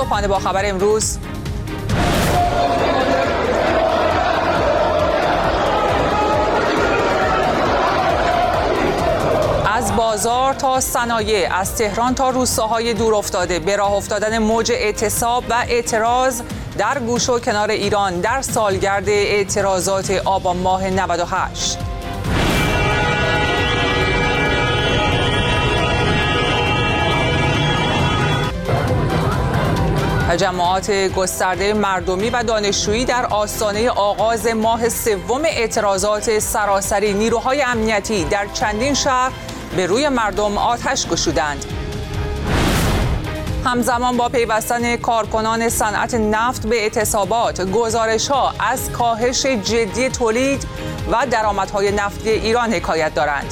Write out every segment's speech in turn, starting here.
صبحانه با خبر امروز. از بازار تا صنایع، از تهران تا روستاهای دور افتاده، به راه افتادن موج اعتصاب و اعتراض در گوش و کنار ایران در سالگرد اعتراضات آبان ماه 98. تجمعات گسترده مردمی و دانشجویی در آستانه آغاز ماه سوم اعتراضات سراسری، نیروهای امنیتی در چندین شهر به روی مردم آتش گشودند. همزمان با پیوستن کارکنان صنعت نفت به اعتصابات، گزارش‌ها از کاهش جدی تولید و درآمدهای نفتی ایران حکایت دارند.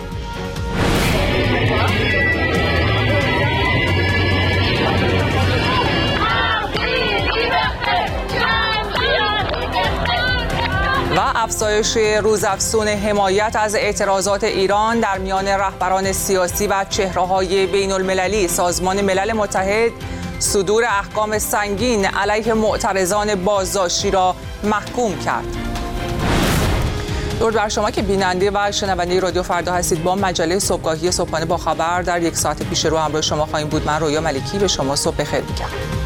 و افزایش روزافزون حمایت از اعتراضات ایران در میان رهبران سیاسی و چهره‌های بین‌المللی. سازمان ملل متحد صدور احکام سنگین علیه معترضان بازداشتی را محکوم کرد. درود بر شما که بیننده و شنونده رادیو فردا هستید. با مجله صبحگاهی صبحانه با خبر در یک ساعت پیش رو همراه شما خواهیم بود. من رویا ملکی به شما صبح بخیر میگم.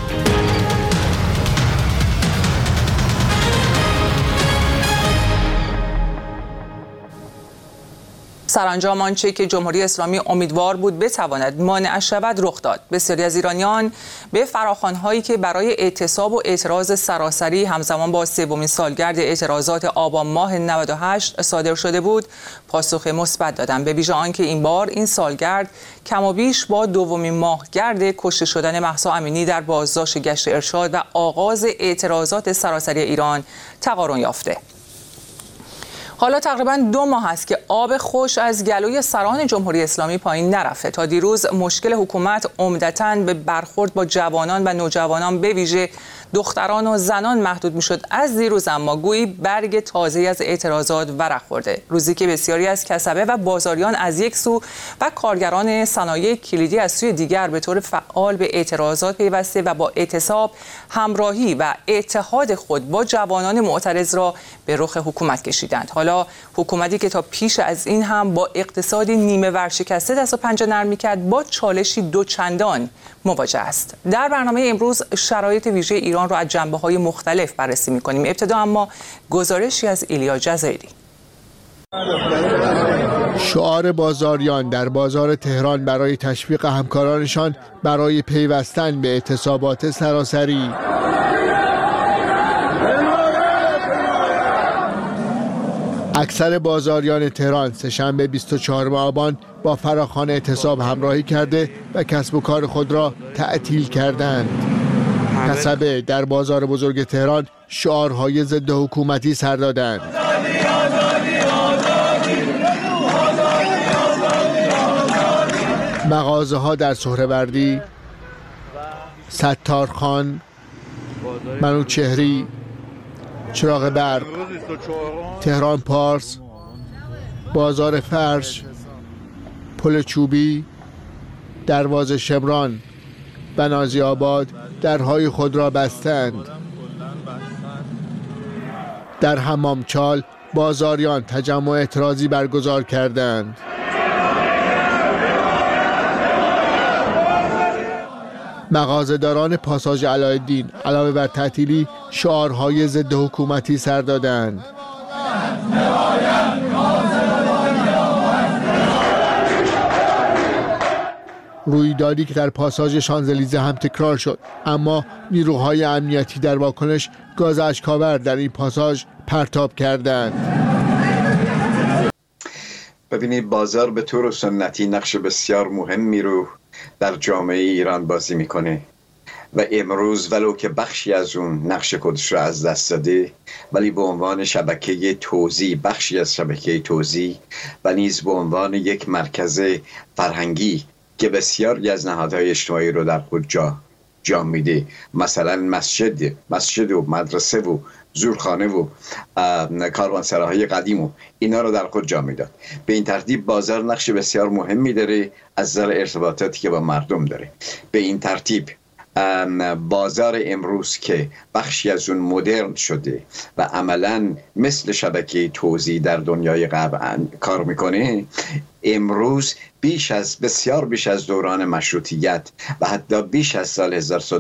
سرانجام آنچه که جمهوری اسلامی امیدوار بود بتواند مانع شود رخ داد. بسیاری از ایرانیان به فراخوان‌هایی که برای اعتصاب و اعتراض سراسری همزمان با سومین سالگرد اعتراضات آبان ماه 98 صادر شده بود پاسخ مثبت دادند، به ویژه آنکه این بار این سالگرد کم و بیش با دومین ماهگرد کشته شدن مهسا امینی در بازداشت گشت ارشاد و آغاز اعتراضات سراسری ایران تقارن یافته. حالا تقریباً 2 ماه است که آب خوش از گلوی سران جمهوری اسلامی پایین نرفته. تا دیروز مشکل حکومت عمدتاً به برخورد با جوانان و نوجوانان به ویژه دختران و زنان محدود میشد. از دیروز اما گویی برگ تازه از اعتراضات ورق خورده. روزی که بسیاری از کسبه و بازاریان از یک سو و کارگران صنایع کلیدی از سوی دیگر به طور فعال به اعتراضات پیوسته و با اعتصاب همراهی و اتحاد خود با جوانان معترض را به رخ حکومت کشیدند. حالا حکومتی که تا پیش از این هم با اقتصادی نیمه ورشکسته دست و پنجه نرم می‌کرد با چالشی دوچندان مواجه است. در برنامه امروز شرایط ویژه ایران را از جنبه‌های مختلف بررسی می‌کنیم. ابتدا اما گزارشی از ایلیا جزایری. شعار بازاریان در بازار تهران برای تشویق همکارانشان برای پیوستن به اعتصابات سراسری. اکثر بازاریان تهران سه‌شنبه 24 آبان با فراخوان اعتصاب همراهی کرده و کسب و کار خود را تعطیل کردند. کسبه در بازار بزرگ تهران شعارهای ضد حکومتی سر دادند. مغازه‌ها در سهروردی، ستارخان، منوچهری، چراغ برق، تهران پارس، بازار فرش، پل چوبی، دروازه شمران و نازی آباد درهای خود را بستند. در حمامچال بازاریان تجمع اعتراضی برگزار کردند. مغازه‌داران پاساژ علایالدین علاوه بر تعطیلی شعارهای ضد حکومتی سر دادند. رویدادی که در پاساژ شانزلیزه هم تکرار شد، اما نیروهای امنیتی در واکنش گاز اشک‌آور در این پاساژ پرتاب کردند. ببینید، بازار به طور سنتی نقش بسیار مهمی رو در جامعه ایران بازی میکنه و امروز ولو که بخشی از اون نقش خودش رو از دست داده، ولی به عنوان شبکه توزیع، بخشی از شبکه توزیع و نیز به عنوان یک مرکز فرهنگی که بسیاری از نهادهای اجتماعی رو در خود جا میده، مثلا مسجد و مدرسه و زورخانه و کاروانسراهای قدیم و اینا رو در خود جا میداد. به این ترتیب بازار نقش بسیار مهمی داره از نظر ارتباطاتی که با مردم داره. به این ترتیب بازار امروز که بخشی از اون مدرن شده و عملاً مثل شبکه توزیع در دنیای غرب کار میکنه، امروز بسیار بیش از دوران مشروطیت و حتی بیش از سال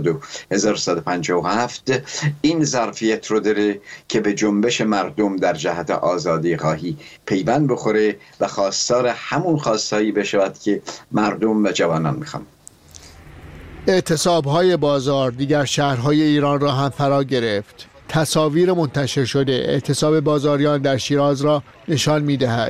1157 این ظرفیت رو داره که به جنبش مردم در جهت آزادی خواهی پیوند بخوره و خواستار همون خواستایی بشود که مردم و جوانان میخوان. اعتصاب‌های بازار دیگر شهرهای ایران را هم فرا گرفت. تصاویر منتشر شده اعتصاب بازاریان در شیراز را نشان می‌دهد.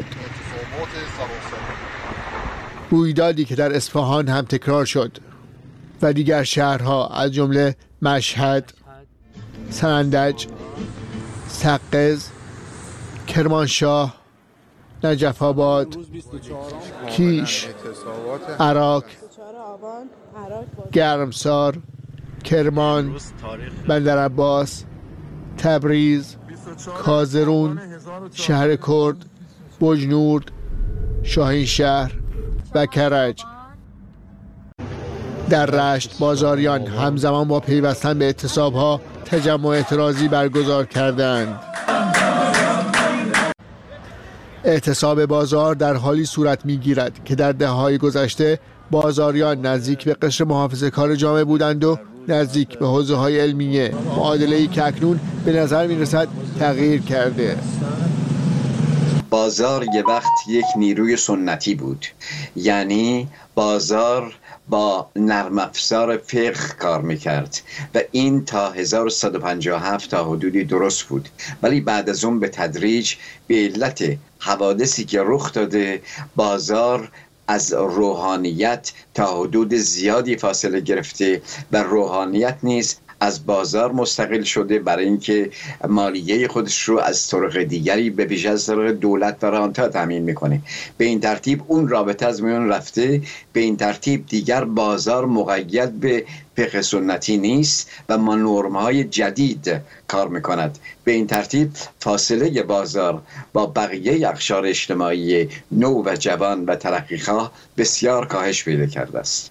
رویدادی که در اصفهان هم تکرار شد و دیگر شهرها از جمله مشهد، سنندج، سقز، کرمانشاه، نجف آباد، کیش، عراق، گرمسار، کرمان، بندرعباس، تبریز، کازرون، شهر کرد، بجنورد، شاهینشهر و کرج. در رشت بازاریان همزمان با پیوستن به اعتصاب‌ها تجمع اعتراضی برگزار کردند. اعتصاب بازار در حالی صورت می‌گیرد که در دهه‌های گذشته بازاریان نزدیک به قشر محافظه‌کار جامعه بودند و نزدیک به حوزه‌های علمیه، معادله‌ای که اکنون به نظر می‌رسد تغییر کرده. بازار یه وقت یک نیروی سنتی بود، یعنی بازار با نرم افزار فقه کار میکرد و این تا 1157 تا حدودی درست بود، ولی بعد از اون به تدریج به علت حوادثی که رخ داده بازار از روحانیت تا حدود زیادی فاصله گرفته و روحانیت نیز از بازار مستقل شده برای اینکه مالیه خودش رو از طرق دیگری به ویژه از طرق دولت و رانتا تامین میکنه. به این ترتیب اون رابطه از میان رفته. به این ترتیب دیگر بازار مقید به فقه سنتی نیست و با نرم‌های جدید کار میکند. به این ترتیب فاصله بازار با بقیه اقشار اجتماعی نو و جوان و ترقیخواه بسیار کاهش پیدا کرده است.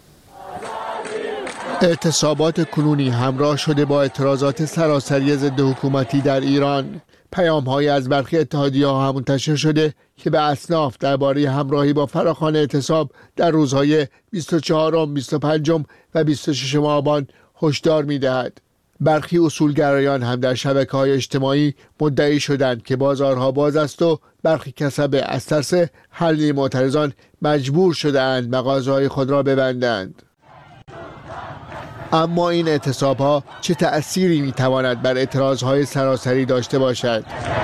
اعتصابات کنونی همراه شده با اعتراضات سراسری ضد حکومتی در ایران. پیام‌هایی از برخی اتحادیه‌ها هم منتشر شده که به اصناف درباره همراهی با فراخوان اعتصاب در روزهای 24، 25 و 26 آبان هشدار می‌دهد. برخی اصولگرایان هم در شبکه‌های اجتماعی مدعی شدند که بازارها باز است و برخی کسبه از ترس حل معترضان مجبور شده‌اند مغازه‌های خود را ببندند. اما این اعتصاب‌ها چه تأثیری می‌تواند بر اعتراض‌های سراسری داشته باشد؟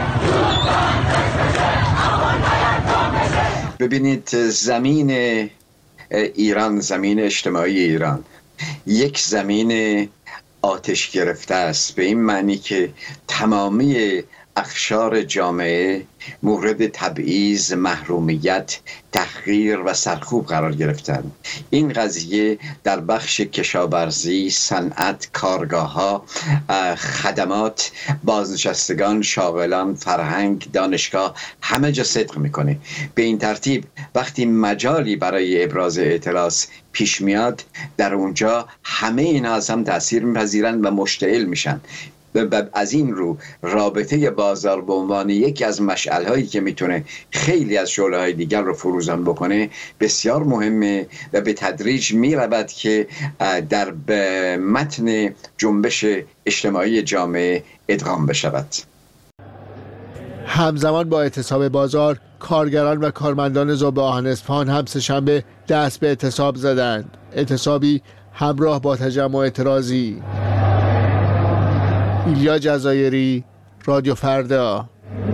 ببینید، زمین ایران، زمین اجتماعی ایران یک زمین آتش گرفته است، به این معنی که تمامی اقشار جامعه مورد تبعیض، محرومیت، تحقیر و سرکوب قرار گرفتند. این قضیه در بخش کشاورزی، صنعت، کارگاه‌ها، خدمات، بازنشستگان، شاغلان، فرهنگ، دانشگاه همه جا صدق میکنه. به این ترتیب وقتی مجالی برای ابراز اعتراض پیش میاد، در اونجا همه اینا از هم تأثیر میپذیرند و مشتعل میشن. از این رو رابطه بازار به عنوان یکی از مشعل‌هایی که میتونه خیلی از شعله‌های دیگر رو فروزان بکنه بسیار مهمه و به تدریج میرود که در متن جنبش اجتماعی جامعه ادغام بشود. همزمان با اعتصاب بازار، کارگران و کارمندان ذوب آهن اصفهان هم سه‌شنبه دست به اعتصاب زدند. اعتصابی همراه با تجمع اعتراضی. ایلیا جزایری، رادیو فردا.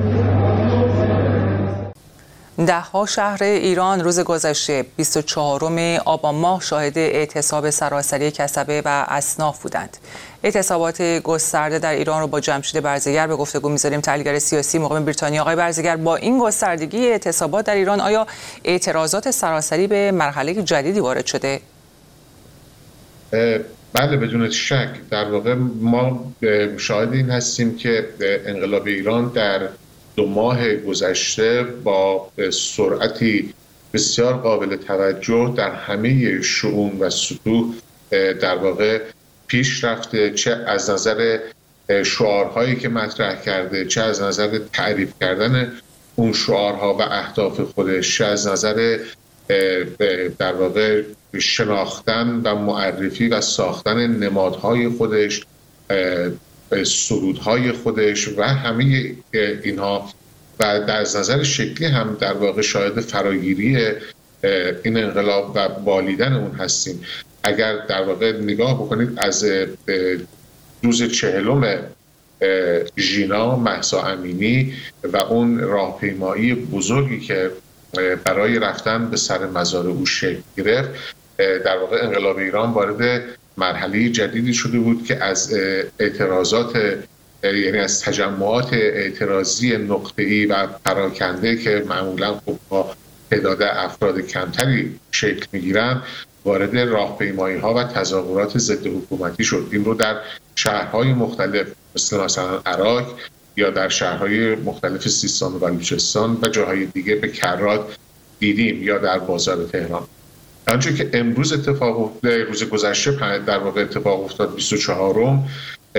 ده‌ها شهر ایران روز گذشته 24 آبان ماه شاهد اعتصاب سراسری کسبه و اصناف بودند. اعتصابات گسترده در ایران رو با جمشید برزگر به گفتگو می‌ذاریم، تحلیلگر سیاسی مقیم بریتانیا. آقای برزگر، با این گستردگی اعتصابات در ایران آیا اعتراضات سراسری به مرحله جدیدی وارد شده؟ بله، بدون شک. در واقع ما شاهد این هستیم که انقلاب ایران در 2 ماه گذشته با سرعتی بسیار قابل توجه در همه شؤون و سطوح در واقع پیش رفته، چه از نظر شعارهایی که مطرح کرده، چه از نظر تعریف کردن اون شعارها و اهداف خودش، چه از نظر در واقع شناختن و معرفی و ساختن نمادهای خودش، سرودهای خودش و همه اینها. و در نظر شکلی هم در واقع شاهد فراگیری این انقلاب و بالیدن اون هستیم. اگر در واقع نگاه بکنید از روز 40 ژینا مهسا امینی و اون راهپیمایی بزرگی که برای رفتن به سر مزار او شکل گرفت، در واقع انقلاب ایران وارد مرحله جدیدی شده بود که از اعتراضات، یعنی از تجمعات اعتراضی نقطه‌ای و پراکنده که معمولاً با تعداد افراد کمتری شکل می‌گیرند، وارد راهپیمایی‌ها و تظاهرات ضد حکومتی شد. این رو در شهرهای مختلف مثلا عراق یا در شهرهای مختلف سیستان و بلوچستان و جاهای دیگه به کرات دیدیم، یا در بازار تهران. آنچه که امروز روز گذشته در واقع اتفاق افتاد 24م،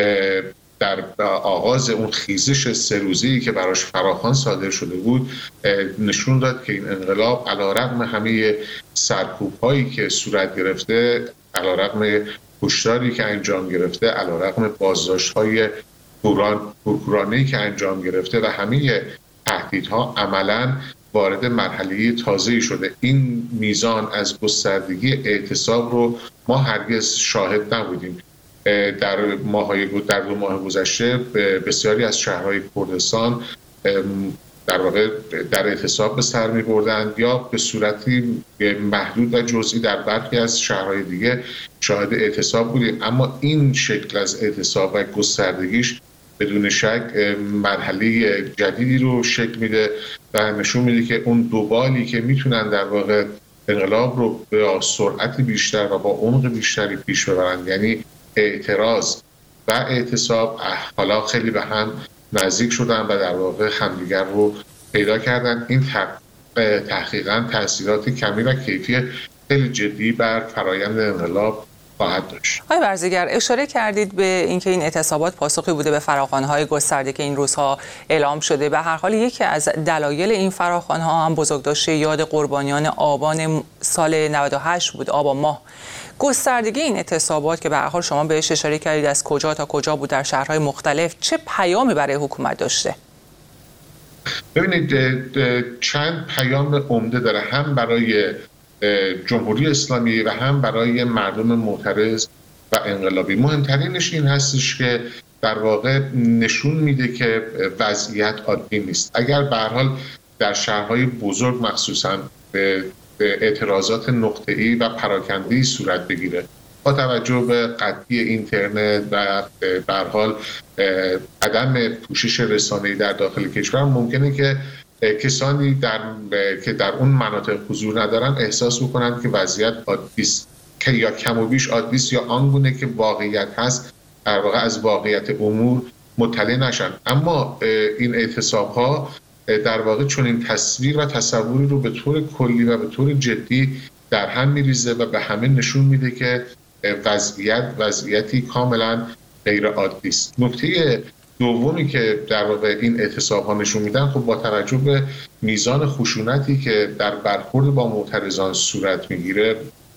در آغاز اون خیزش 3 روزه‌ای که براش فراخوان صادر شده بود، نشون داد که این انقلاب علیرغم همه سرکوب‌هایی که صورت گرفته، علیرغم کشتاری که انجام گرفته، علیرغم بازداشت‌های پرکورانه‌ای که انجام گرفته و همه تهدیدها، عملاً وارد مرحله تازه‌ای شده. این میزان از گستردگی اعتصاب رو ما هرگز شاهد نبودیم. در 2 ماه گذشته بسیاری از شهرهای کردستان در واقع در اعتصاب به سر می‌بردند، یا به صورتی محدود و جزئی در برخی از شهرهای دیگه شاهد اعتصاب بودیم. اما این شکل از اعتصاب و گستردگیش بدون شک مرحله جدیدی رو شکل میده و نشون میده که اون دوبالی که میتونن در واقع انقلاب رو با سرعت بیشتر و با عمق بیشتری پیش ببرن، یعنی اعتراض و اعتصاب، حالا خیلی به هم نزدیک شدن و در واقع همدیگر رو پیدا کردن. این تحقیقاً تاثیرات کمی و کیفی خیلی جدی بر فرایند انقلاب خواهد داشت. آقای برزگر، اشاره کردید به اینکه این اعتصابات پاسخی بوده به فراخوان‌های گسترده که این روزها اعلام شده. به هر حال یکی از دلایل این فراخوان‌ها هم بزرگداشت یاد قربانیان آبان سال 98 بود، آبان ماه. گستردگی این اعتصابات که به هر حال شما بهش اشاره کردید از کجا تا کجا بود در شهرهای مختلف، چه پیامی برای حکومت داشته؟ ببینید، چند پیام عمده داره، هم برای جمهوری اسلامی و هم برای مردم معترض و انقلابی. مهمترینش این هستش که در واقع نشون میده که وضعیت عادی نیست. اگر به هر حال در شهرهای بزرگ مخصوصاً اعتراضات نقطه‌ای و پراکنده‌ای صورت بگیره، با توجه به قطعی اینترنت و به هر حال عدم پوشش رسانه‌ای در داخل کشور، ممکنه که کسانی که در اون مناطق حضور ندارن احساس بکنن که وضعیت عادی است، که یا کم و بیش عادی است یا آنگونه که واقعیت هست در واقع از واقعیت امور مطلع نشن. اما این اعتصاب‌ها در واقع چون این تصویر و تصوری رو به طور کلی و به طور جدی در هم میریزه و به همه نشون میده که وضعیتی کاملا غیر عادی است. نکته دومی که در واقع این اعتصاب‌ها نشون میدن، خب با توجه به میزان خشونتی که در برخورد با معترضان صورت میگیره،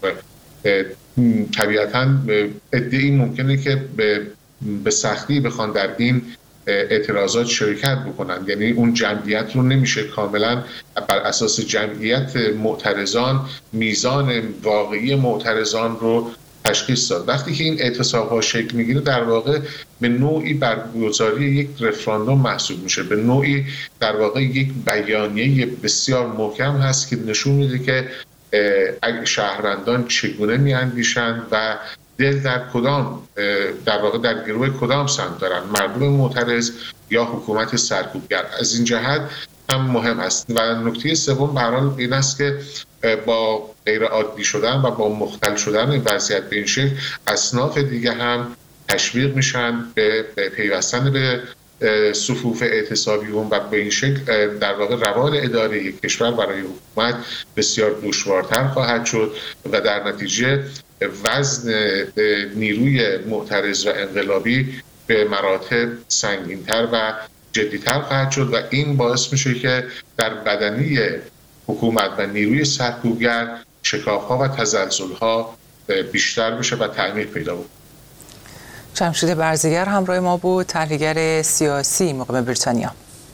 طبیعتاً عده‌ای ممکنه که به سختی بخوان در این اعتراضات شرکت بکنن، یعنی اون جمعیت رو نمیشه کاملا بر اساس جمعیت معترضان میزان واقعی معترضان رو تشخیص داد. وقتی که این اعتصاب‌ها شکل میگیره، در واقع به نوعی برگزاری یک رفراندوم محسوب میشه، به نوعی در واقع یک بیانیه بسیار محکم هست که نشون میده که شهروندان چگونه میاندیشند و دل در واقع در گروه کدام سمت دارن، مردم معترض یا حکومت سرکوبگر. از این جهت هم مهم است. و نکته سوم به هر حال این است که با غیر عادی شدن و با مختل شدن وضعیت به این شکل، اصناف دیگه هم تشویق میشن به پیوستن به صفوف اعتصابیون و به این شکل در واقع روال اداره کشور برای حکومت بسیار دشوارتر خواهد شد و در نتیجه وزن نیروی معترض و انقلابی به مراتب سنگین‌تر و جدی‌تر خواهد شد و این باعث میشه که در بدنی حکومت و نیروی سرکوبگر شکاف‌ها و تزلزل‌ها بیشتر بشه و تعمیق پیدا بکنه. جمشید برزگر همراه ما بود، تحلیلگر سیاسی مقیم بریتانیا.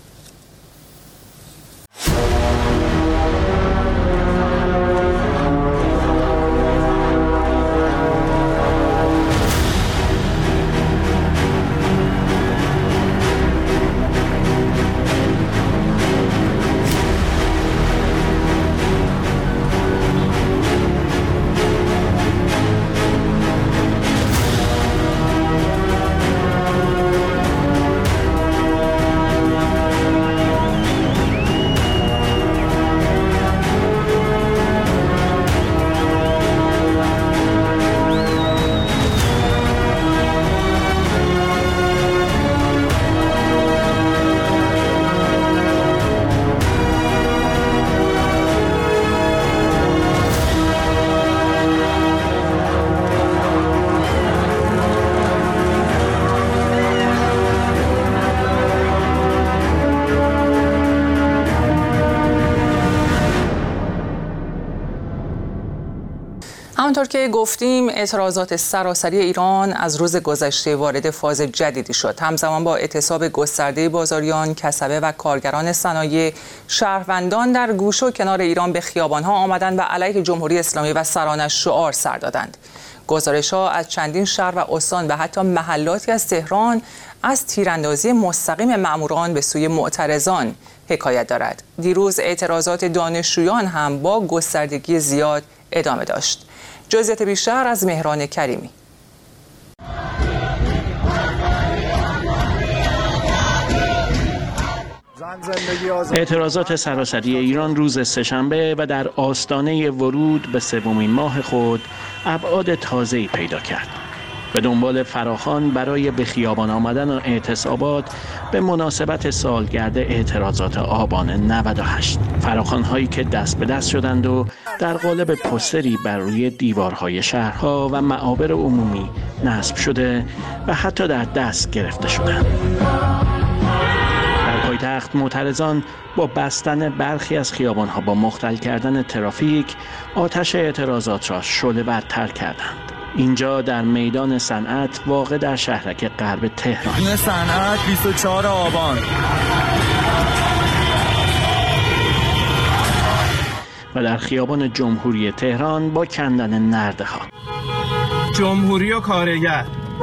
همونطور که گفتیم اعتراضات سراسری ایران از روز گذشته وارد فاز جدیدی شد. همزمان با اعتصاب گسترده بازاریان، کسبه و کارگران صنایع، شهروندان در گوشه و کنار ایران به خیابان‌ها آمدند و علیه جمهوری اسلامی و سرانش شعار سر دادند. گزارش‌ها از چندین شهر و استان و حتی محلاتی از تهران از تیراندازی مستقیم مأموران به سوی معترضان حکایت دارد. دیروز اعتراضات دانشجویان هم با گستردگی زیاد ادامه داشت. جزئیات بیشتر از مهران کریمی. اعتراضات سراسری ایران روز سه‌شنبه و در آستانه ورود به سومین ماه خود ابعاد تازه‌ای پیدا کرد. به دنبال فراخوان برای به خیابان آمدن و اعتصابات به مناسبت سالگرد اعتراضات آبان 98. فراخوان‌هایی که دست به دست شدند و در قالب پوستری بر روی دیوارهای شهرها و معابر عمومی نصب شده و حتی در دست گرفته شدند. در پایتخت معترضان با بستن برخی از خیابان‌ها با مختل کردن ترافیک آتش اعتراضات را شعله‌ورتر کردند. اینجا در میدان صنعت واقع در شهرک غرب تهران. میدان صنعت 24 آبان و در خیابان جمهوری تهران با کندن نرده‌ها. جمهوری و کارگر.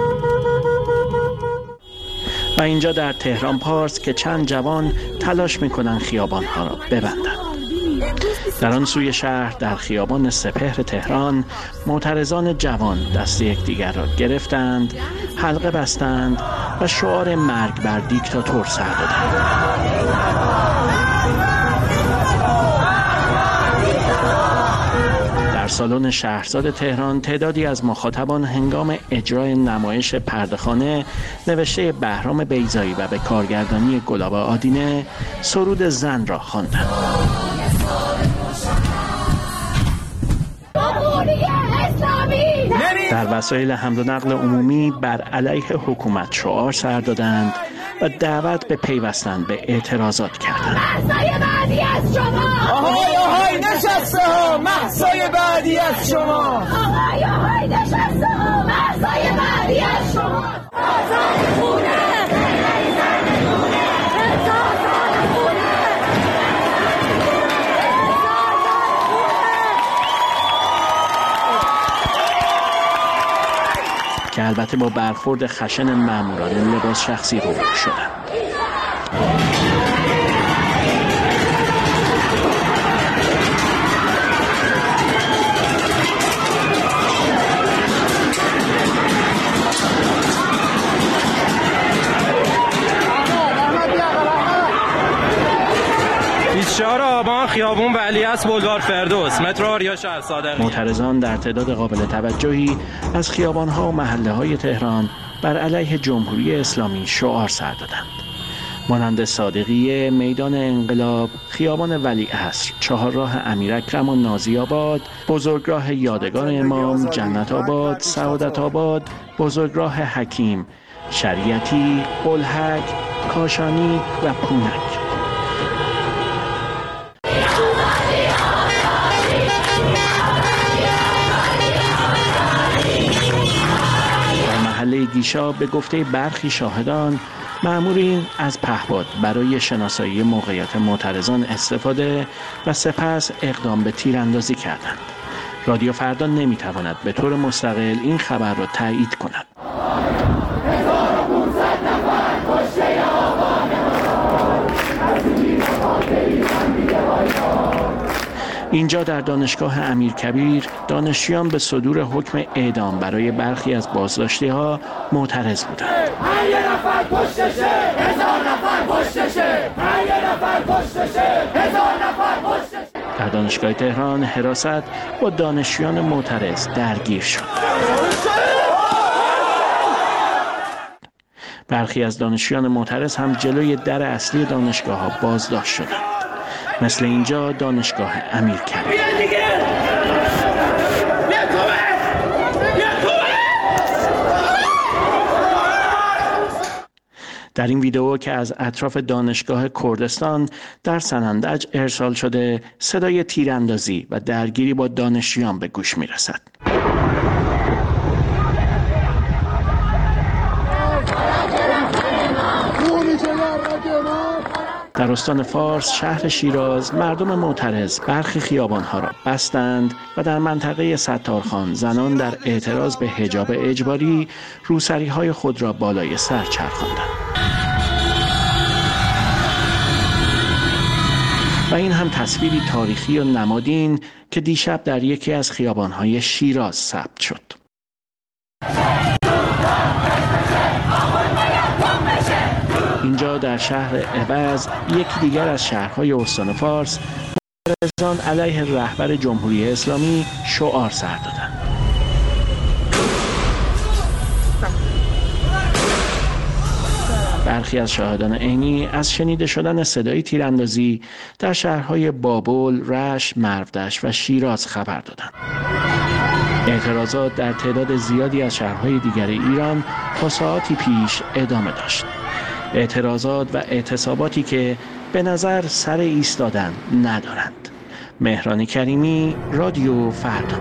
و اینجا در تهران پارس که چند جوان تلاش می‌کنند خیابان‌ها را ببندند. در آن سوی شهر در خیابان سپهر تهران معترضان جوان دست یکدیگر را گرفتند، حلقه بستند و شعار مرگ بر دیکتاتور سر دادند. در سالن شهرزاد تهران تعدادی از مخاطبان هنگام اجرای نمایش پرده‌خانه نوشته بهرام بیضایی و به کارگردانی گلاب آدینه سرود زن را خواندند. در وسایل حمل و نقل عمومی بر علیه حکومت شعار سر دادند و دعوت به پیوستن به اعتراضات کردند. مهسای بعدی از شما، آهای آهای نشسته ها، مهسای بعدی از شما، آهای آهای نشسته ها، مهسای بعدی از شما. آزاد خونه که البته با برخورد خشن ماموران لباس شخصی رو شدند. آبان خیابون ولیعصر بولوار فردوس مترو آریا شهر صادقی. معترضان در تعداد قابل توجهی از خیابان‌ها و محله‌های تهران بر علیه جمهوری اسلامی شعار سر دادند. مانند صادقیه، میدان انقلاب، خیابان ولیعصر، چهارراه امیراکرم و نازی آباد، بزرگراه یادگار امام، جنت آباد، سعادت آباد، بزرگراه حکیم، شریعتی، الحق، کاشانی و پونک. در محله گیشا به گفته برخی شاهدان، مأمورین از پهپاد برای شناسایی موقعیت معترضان استفاده و سپس اقدام به تیراندازی کردند. رادیو فردا نمیتواند به طور مستقل این خبر را تایید کند. اینجا در دانشگاه امیرکبیر دانشجویان به صدور حکم اعدام برای برخی از بازداشتی‌ها معترض بودند. 5 نفر کشته، 1000 نفر کشته، 5 نفر کشته، 1000 نفر کشته. در دانشگاه تهران حراست با دانشجویان معترض درگیر شد. برخی از دانشجویان معترض هم جلوی در اصلی دانشگاه‌ها بازداشت شدند. مثل اینجا دانشگاه امیرکبیر. در این ویدئو که از اطراف دانشگاه کردستان در سنندج ارسال شده، صدای تیراندازی و درگیری با دانشجویان به گوش می‌رسد. در استان فارس شهر شیراز مردم معترض برخی خیابان‌ها را بستند و در منطقه ستارخان زنان در اعتراض به حجاب اجباری روسری‌های خود را بالای سر چرخاندند. و این هم تصویری تاریخی و نمادین که دیشب در یکی از خیابان‌های شیراز ثبت شد. اینجا در شهر عوض، یکی دیگر از شهرهای استان فارس، معترضان علیه رهبر جمهوری اسلامی شعار سر دادند. برخی از شاهدان عینی از شنیده شدن صدای تیراندازی در شهرهای بابل، رشت، مرودشت و شیراز خبر دادند. اعتراضات در تعداد زیادی از شهرهای دیگر ایران تا ساعاتی پیش ادامه داشت. اعتراضات و اعتصاباتی که به نظر سر ایستادن ندارند. مهران کریمی، رادیو فردا.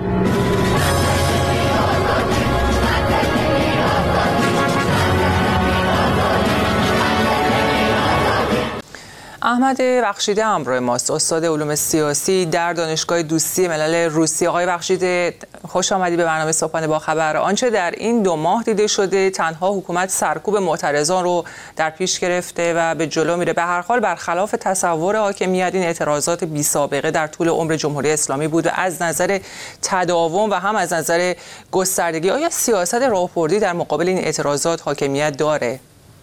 احمد بخشیده همراه ماست، استاد علوم سیاسی در دانشگاه دوستی ملل روسیه. آقای بخشیده، خوش آمدید به برنامه صبحانه با خبر. آنچه در این 2 ماه دیده شده، تنها حکومت سرکوب معترضان رو در پیش گرفته و به جلو میره. به هر حال برخلاف تصور حاکمیت، این اعتراضات بی سابقه در طول عمر جمهوری اسلامی بود و از نظر تداوم و هم از نظر گستردگی. آیا سیاست راهبردی در مقابل این اعتراضات حاکمیت داره؟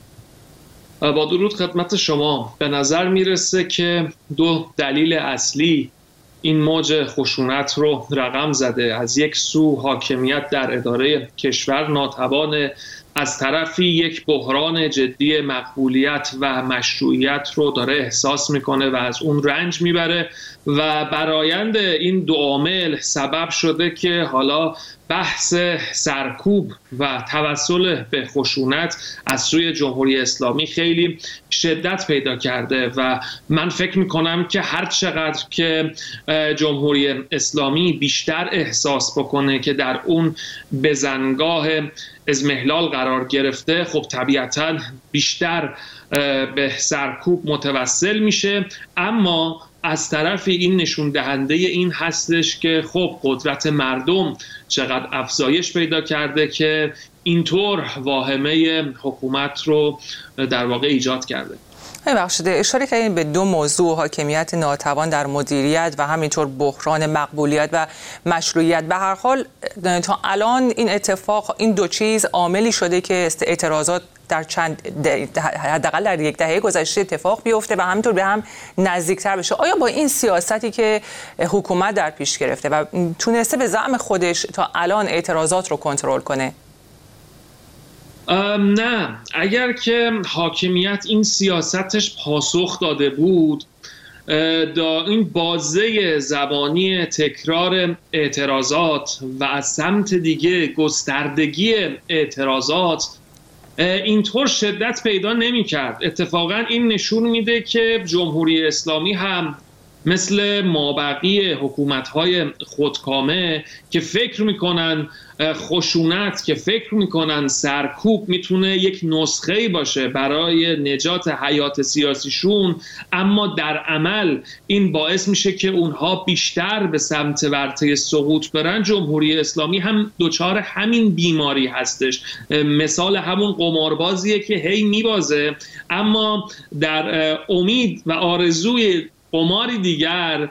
با درود خدمت شما. به نظر میرسه که 2 دلیل اصلی این موج خشونت رو رقم زده. از یک سو حاکمیت در اداره کشور ناتوانه، از طرفی یک بحران جدی مقبولیت و مشروعیت رو داره احساس میکنه و از اون رنج میبره و برآیند این 2 عامل سبب شده که حالا بحث سرکوب و توسل به خشونت از سوی جمهوری اسلامی خیلی شدت پیدا کرده و من فکر میکنم که هر چقدر که جمهوری اسلامی بیشتر احساس بکنه که در اون بزنگاه اضمحلال قرار گرفته، خب طبیعتاً بیشتر به سرکوب متوسل میشه. اما از طرفی این نشون دهنده این هستش که خب قدرت مردم چقدر افزایش پیدا کرده که اینطور واهمه حکومت رو در واقع ایجاد کرده. بخشیده، اشاره کردین به 2 موضوع: حاکمیت ناتوان در مدیریت و همینطور بحران مقبولیت و مشروعیت. به هر حال تا الان این اتفاق، این 2 چیز عاملی شده که اعتراضات در حداقل در 1 دهه گذشته اتفاق بیفته و همینطور به هم نزدیکتر بشه. آیا با این سیاستی که حکومت در پیش گرفته و تونسته به زعم خودش تا الان اعتراضات رو کنترل کنه؟ نه، اگر که حاکمیت این سیاستش پاسخ داده بود، این بازه زبانی تکرار اعتراضات و از سمت دیگه گستردگی اعتراضات اینطور شدت پیدا نمی کرد. اتفاقا این نشون میده که جمهوری اسلامی هم مثل مابقی حکومت‌های خودکامه که فکر میکنن خشونت، که فکر میکنن سرکوب میتونه یک نسخه‌ای باشه برای نجات حیات سیاسیشون، اما در عمل این باعث میشه که اونها بیشتر به سمت ورطه سقوط برن. جمهوری اسلامی هم دچار همین بیماری هستش، مثال همون قماربازیه که هی میبازه اما در امید و آرزوی قماری دیگر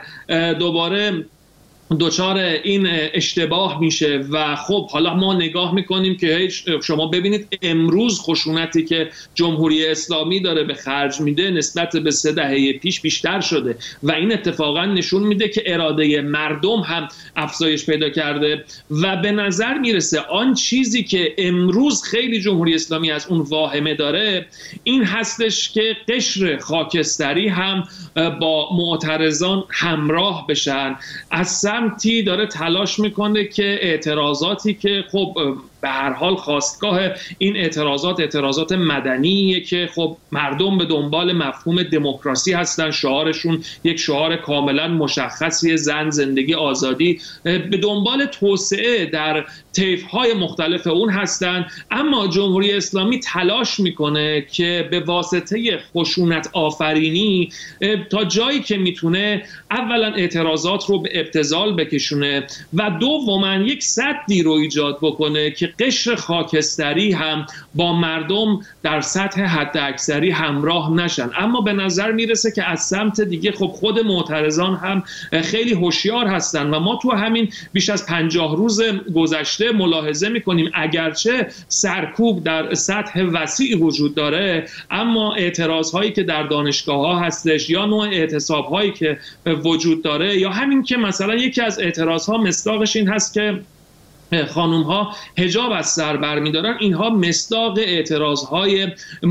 دوباره دچار این اشتباه میشه. و خب حالا ما نگاه میکنیم که شما ببینید امروز خشونتی که جمهوری اسلامی داره به خرج میده نسبت به 3 دهه پیش بیشتر شده و این اتفاقا نشون میده که اراده مردم هم افزایش پیدا کرده و به نظر میرسه آن چیزی که امروز خیلی جمهوری اسلامی از اون واهمه داره این هستش که قشر خاکستری هم با معترضان همراه بشن. از سمتی داره تلاش میکنه که اعتراضاتی که خب به هر حال خواستگاه این اعتراضات مدنیه که خب مردم به دنبال مفهوم دموکراسی هستن، شعارشون یک شعار کاملا مشخصی، زن، زندگی، آزادی، به دنبال توسعه در طیف‌های مختلف اون هستن. اما جمهوری اسلامی تلاش میکنه که به واسطه خشونت آفرینی تا جایی که میتونه اولا اعتراضات رو به ابتذال بکشونه و دوما یک سدی رو ایجاد بکنه که قشر خاکستری هم با مردم در سطح حداکثری همراه نشن. اما به نظر میرسه که از سمت دیگه خب خود معترضان هم خیلی هوشیار هستن و ما تو همین بیش از 50 روز گذشته ملاحظه میکنیم اگرچه سرکوب در سطح وسیع وجود داره اما اعتراض هایی که در دانشگاه ها هستش یا نوع اعتصاب هایی که وجود داره یا همین که مثلا یکی از اعتراض ها مصداقش این هست که خانوم ها حجاب از سر برمی‌دارن، اینها مصداق اعتراضهای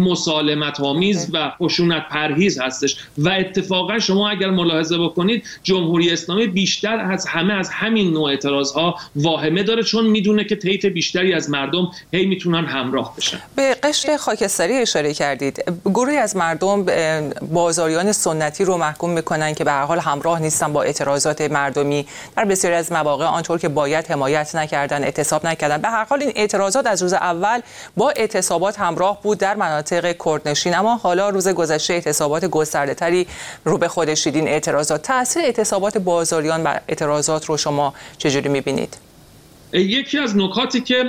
مسالمت آمیز و خشونت پرهیز هستش و اتفاقا شما اگر ملاحظه بکنید جمهوری اسلامی بیشتر از همه از همین نوع اعتراضها واهمه داره چون میدونه که طیف بیشتری از مردم هی میتونن همراه بشن. به قشر خاکستری اشاره کردید. گروهی از مردم بازاریان سنتی رو محکوم میکنن که به هر حال همراه نیستن با اعتراضات مردمی، در بسیاری از مواقع آنطور که باید حمایت نکردن، اعتصاب نکردن. به هر حال این اعتراضات از روز اول با اعتصابات همراه بود در مناطق کردنشین، اما حالا روز گذشته اعتصابات گسترده‌تری رو به خودش دیدین. اعتراضات، تاثیر اعتصابات بازاریان بر اعتراضات رو شما چجوری می‌بینید؟ یکی از نکاتی که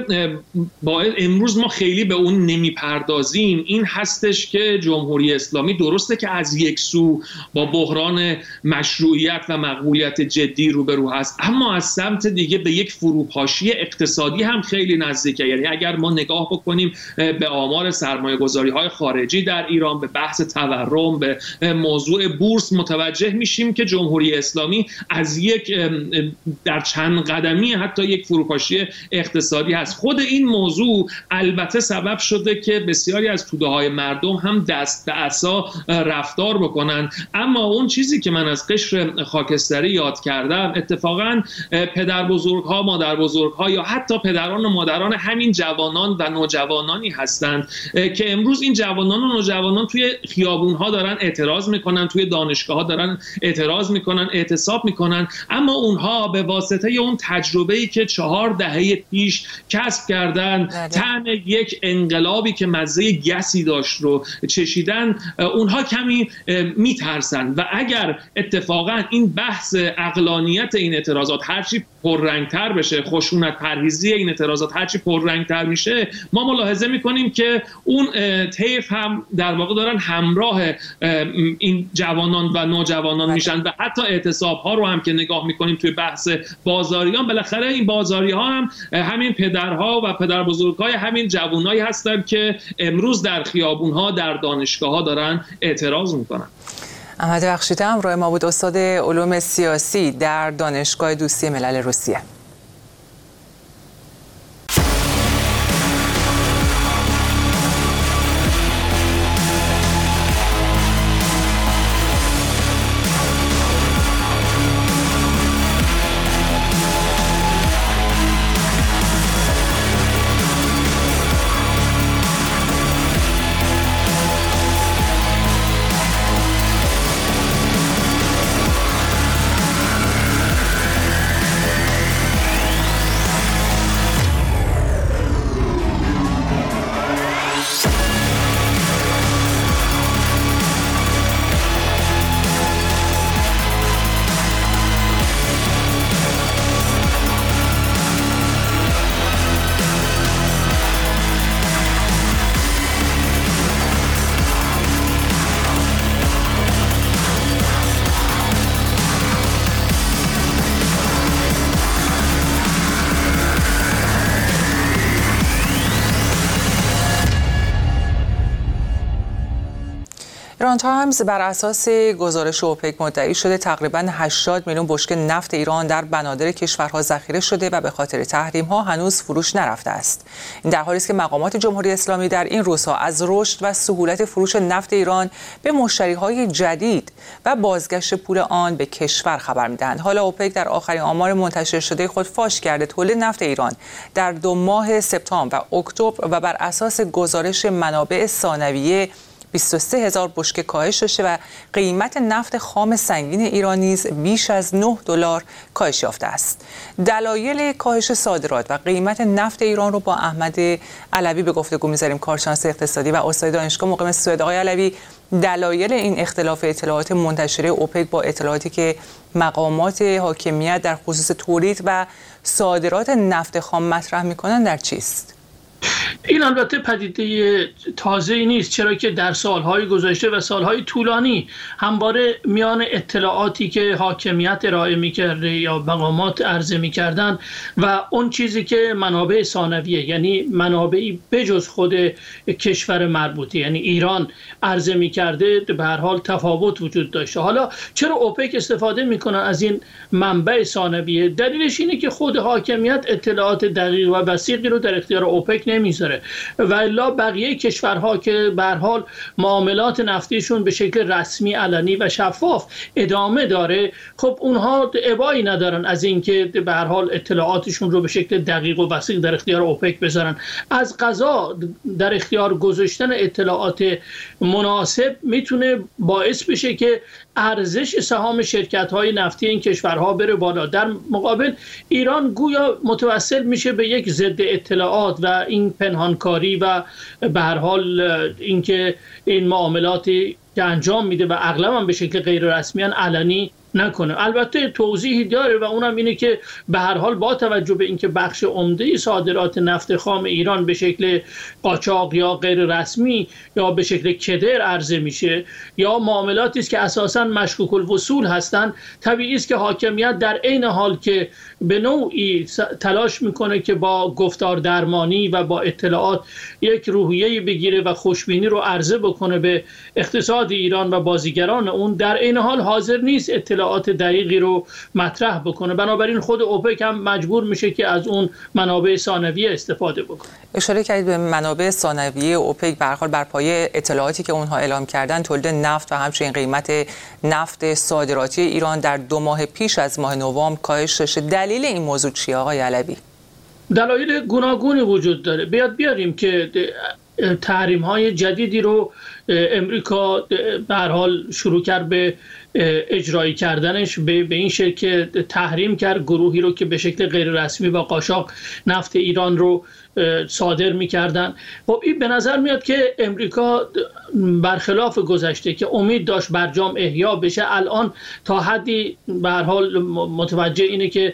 امروز ما خیلی به اون نمیپردازیم این هستش که جمهوری اسلامی درسته که از یک سو با بحران مشروعیت و مقبولیت جدی روبرو هست اما از سمت دیگه به یک فروپاشی اقتصادی هم خیلی نزدیکه. یعنی اگر ما نگاه بکنیم به آمار سرمایه‌گذاری‌های خارجی در ایران، به بحث تورم، به موضوع بورس متوجه میشیم که جمهوری اسلامی از یک در چند قدمی حتی یک فروپاشی اقتصادی هست. خود این موضوع البته سبب شده که بسیاری از توده‌های مردم هم دست به عصا رفتار بکنن اما اون چیزی که من از قشر خاکستری یاد کردم اتفاقا پدر بزرگ‌ها، مادر بزرگ‌ها یا حتی پدران و مادران همین جوانان و نوجوانانی هستند که امروز این جوانان و نوجوانان توی خیابون‌ها دارن اعتراض میکنن، توی دانشگاه‌ها دارن اعتراض میکنن، اعتصاب میکنن اما اونها به واسطه اون تجربه‌ای که 4 دهه پیش کسب کردن، طعم یک انقلابی که مزه گسی داشت رو چشیدن، اونها کمی میترسن و اگر اتفاقا این بحث عقلانیت این اعتراضات هرچی پررنگتر بشه، خشونت پرهیزی این اعتراضات هرچی پررنگتر میشه، ما ملاحظه میکنیم که اون طیف هم در واقع دارن همراه این جوانان و نوجوانان میشن و حتی اعتصاب ها رو هم که نگاه میکنیم توی بحث بازاریان، بالاخره این بازاری ها هم همین پدرها و پدر بزرگای همین جوانایی هستن که امروز در خیابون ها، در دانشگاه ها دارن اعتراض میکنن. احمد بخشیده همراه ما بود، استاد علوم سیاسی در دانشگاه دوستی ملل روسیه. ایران تایمز بر اساس گزارش اوپک مدعی شده تقریباً 80 میلیون بشکه نفت ایران در بنادر کشورها ذخیره شده و به خاطر تحریم‌ها هنوز فروش نرفته است. این در حالی است که مقامات جمهوری اسلامی در این روزها از رشد و سهولت فروش نفت ایران به مشتری‌های جدید و بازگشت پول آن به کشور خبر می‌دهند. حالا اوپک در آخرین آمار منتشر شده خود فاش کرده تولید نفت ایران در 2 ماه سپتامبر و اکتبر و بر اساس گزارش منابع ثانویه 23,000 بشکه کاهش داشته و قیمت نفت خام سنگین ایران نیز بیش از $9 کاهش یافته است. دلایل کاهش صادرات و قیمت نفت ایران رو با احمد علوی به گفتگو می‌ذاریم، کارشناس اقتصادی و استاد دانشگاه مقیم سوئد. آقای علوی، دلایل این اختلاف اطلاعات منتشره اوپک با اطلاعاتی که مقامات حاکمیت در خصوص تولید و صادرات نفت خام مطرح می‌کنند در چیست؟ این البته پدیده تازه‌ای نیست، چرا که در سالهای گذشته و سالهای طولانی همواره میان اطلاعاتی که حاکمیت ارائه می‌کرده یا مقامات عرضه می‌کردند و اون چیزی که منابع ثانویه، یعنی منابعی بجز خود کشور مربوطه یعنی ایران عرضه می‌کرده، به هر حال تفاوت وجود داشته. حالا چرا اوپک استفاده می‌کنن از این منبع ثانویه؟ دلیلش اینه که خود حاکمیت اطلاعات دقیق و وثیقی رو در اختیار اوپک نمیذاره و الا بقیه کشورها که به هر حال معاملات نفتیشون به شکل رسمی، علنی و شفاف ادامه داره، خب اونها ابایی ندارن از اینکه به هر حال اطلاعاتشون رو به شکل دقیق و وثیق در اختیار اوپک بذارن. از قضا در اختیار گذاشتن اطلاعات مناسب میتونه باعث بشه که ارزش سهام شرکت‌های نفتی این کشورها بره بالا. در مقابل ایران گویا متوسل میشه به یک ضد اطلاعات و این پنهانکاری و به هر حال اینکه این معاملاتی که انجام میده و اغلب به شکل غیر رسمی علنی نکنه. البته توضیحی داره و اونم اینه که به هر حال با توجه به اینکه بخش عمده صادرات نفت خام ایران به شکل قاچاق یا غیر رسمی یا به شکل کدر عرضه میشه یا معاملاتی است که اساساً مشکوک الوصول هستند، طبیعی است که حاکمیت در عین حال که به نوعی تلاش میکنه که با گفتار درمانی و با اطلاعات یک روحیه بگیره و خوشبینی رو عرضه بکنه به اقتصاد ایران و بازیگران اون، در عین حال حاضر نیست اطلاعات دقیقی رو مطرح بکنه. بنابراین خود اوپک هم مجبور میشه که از اون منابع ثانویه استفاده بکنه. اشاره کردید به منابع ثانویه اوپک، به هر حال بر پایه اطلاعاتی که اونها اعلام کردن تولید نفت و همچنین قیمت نفت صادراتی ایران در 2 ماه پیش از ماه نوامبر کاهش داشته. دلیل این موضوع چیه آقای علوی؟ دلایل گوناگونی وجود داره. بیاریم که تحریم‌های جدیدی رو امریکا به هر حال شروع کرد به اجرایی کردنش، به این شکل که تحریم کرد گروهی رو که به شکل غیر رسمی و قاچاق نفت ایران رو صادر می‌کردن. خب این به نظر میاد که امریکا برخلاف گذشته که امید داشت برجام احیا بشه، الان تا حدی به هر حال متوجه اینه که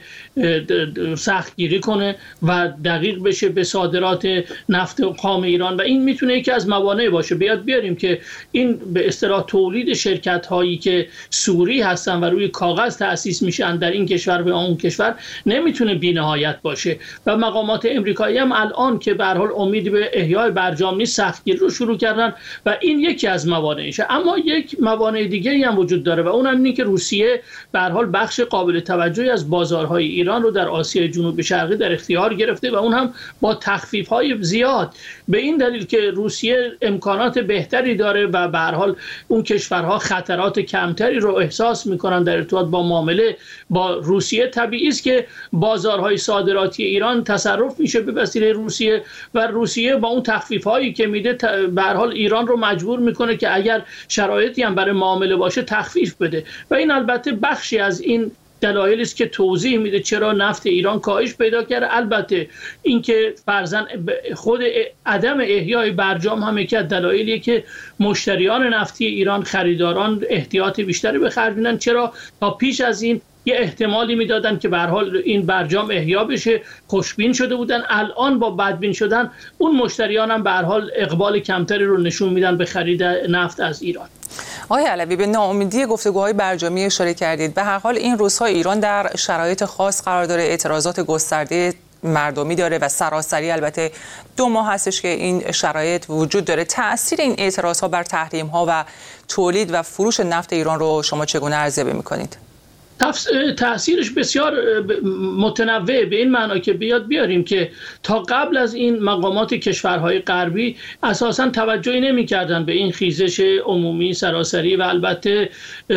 سختگیری کنه و دقیق بشه به صادرات نفت خام ایران و این میتونه یکی از موانع باشه. بیاریم که این به اصطلاح تولید شرکت‌هایی که سوری هستن و روی کاغذ تأسیس میشن در این کشور و اون کشور نمیتونه بی‌نهایت باشه و مقامات امریکایی هم الان که به هر حال امید به احیای برجام نیست، سختگیری رو شروع کردن و این یکی از موانعشه. اما یک موانع دیگری هم وجود داره و اونم اینه که روسیه به هر حال بخش قابل توجهی از بازارهای ایران رو در آسیای جنوب شرقی در اختیار گرفته و اون هم با تخفیف‌های زیاد، به این دلیل که روسیه امکانات بهتری داره و به هر حال اون کشورها خطرات کمتری رو احساس میکنن در ارتباط با معامله با روسیه. طبیعی است که بازارهای صادراتی ایران تصرف میشه به وسیله روسیه و روسیه با اون تخفیف‌هایی که میده به هر حال ایران رو مجبور میکنه که اگر شرایطی هم برای معامله باشه تخفیف بده و این البته بخشی از این دلایلی است که توضیح میده چرا نفت ایران کاهش پیدا کرده. البته اینکه فرضاً خود عدم احیای برجام هم یکی از دلایلیه که مشتریان نفتی ایران، خریداران احتیاط بیشتری به خرج میدن، چرا تا پیش از این یه احتمالی میدادن که به هر حال این برجام احیا بشه، خوشبین شده بودن، الان با بدبین شدن اون مشتریان هم به هر حال اقبال کمتری رو نشون میدن به خرید نفت از ایران. آقای علوی، به ناامیدی گفتگوهای برجامی اشاره کردید. به هر حال این روزها ایران در شرایط خاص قرار داره، اعتراضات گسترده مردمی داره و سراسری البته 2 ماه هستش که این شرایط وجود داره. تأثیر این اعتراض‌ها بر تحریم‌ها و تولید و فروش نفت ایران رو شما چگونه ارزیابی می‌کنید؟ تأثیرش بسیار متنوع به این معنا که بیاریم که تا قبل از این مقامات کشورهای غربی اساساً توجهی نمی‌کردن به این خیزش عمومی سراسری و البته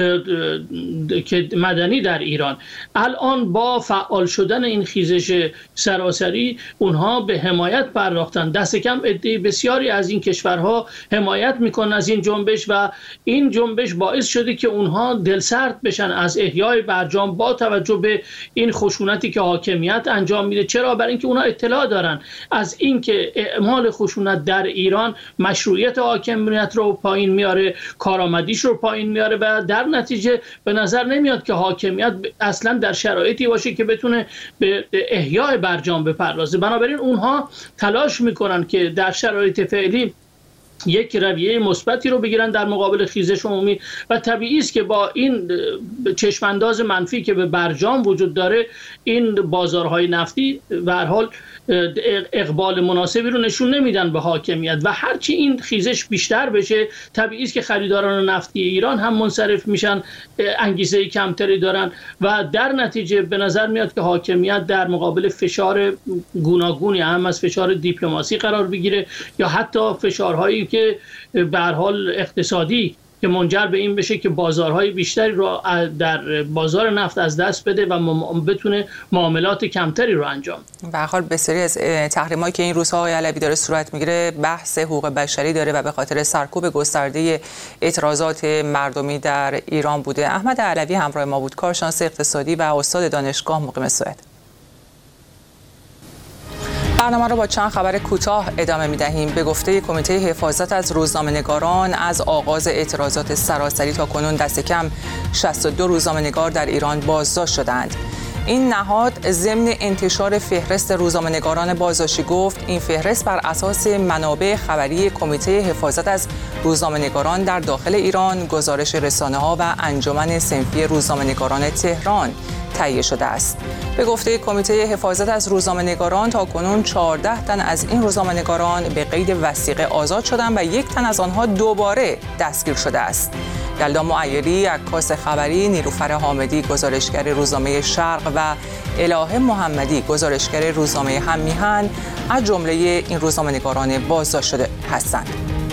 که مدنی در ایران. الان با فعال شدن این خیزش سراسری اونها به حمایت پرداختن. دست کم عده بسیاری از این کشورها حمایت میکنن از این جنبش و این جنبش باعث شده که اونها دلسرد بشن از احیای برجام با توجه به این خشونتی که حاکمیت انجام میده. چرا؟ برای اینکه اونها اطلاع دارن از اینکه اعمال خشونت در ایران مشروعیت حاکمیت رو پایین میاره، کارآمدیش رو پایین میاره و در نتیجه به نظر نمیاد که حاکمیت اصلا در شرایطی باشه که بتونه به احیای برجام بپردازه. بنابراین اونها تلاش میکنن که در شرایط فعلی یک رویه مثبتی رو بگیرن در مقابل خیزش عمومی و طبیعی است که با این چشمانداز منفی که به برجام وجود داره این بازارهای نفتی به هر حال اقبال مناسبی رو نشون نمیدن به حاکمیت و هرچی این خیزش بیشتر بشه طبیعی است که خریداران نفتی ایران هم منصرف میشن، انگیزه کمتری دارن و در نتیجه به نظر میاد که حاکمیت در مقابل فشار گوناگونی هم از فشار دیپلماسی قرار بگیره یا حتی فشارهایی که به هر حال اقتصادی که منجر به این بشه که بازارهای بیشتری رو در بازار نفت از دست بده و بتونه معاملات کمتری رو انجام. به هر حال بسیاری از تحریمایی که این روزها آقای علوی داره صورت میگیره بحث حقوق بشری داره و به خاطر سرکوب گسترده اعتراضات مردمی در ایران بوده. احمد علوی همراه ما بود، کارشناس اقتصادی و استاد دانشگاه مقیم سوئد. برنامه را با چند خبر کوتاه ادامه می‌دهیم. به گفته کمیته حفاظت از روزنامه‌نگاران از آغاز اعتراضات سراسری تا کنون دست کم 62 روزنامه‌نگار در ایران بازداشت شدند. این نهاد ضمن انتشار فهرست روزنامه‌نگاران بازداشتی گفت این فهرست بر اساس منابع خبری کمیته حفاظت از روزنامه‌نگاران در داخل ایران، گزارش رسانه‌ها و انجمن صنفی روزنامه‌نگاران تهران تهیه شده است. به گفته کمیته حفاظت از روزنامه‌نگاران تا کنون 14 تن از این روزنامه‌نگاران به قید وثیقه آزاد شدند و 1 تن از آنها دوباره دستگیر شده است. یلدا معیری، عکاس خبری، نیلوفر حامدی، گزارشگر روزنامه شرق و الهه محمدی، گزارشگر روزنامه هم میهن از جمله این روزنامه‌نگاران بازداشت شده هستند.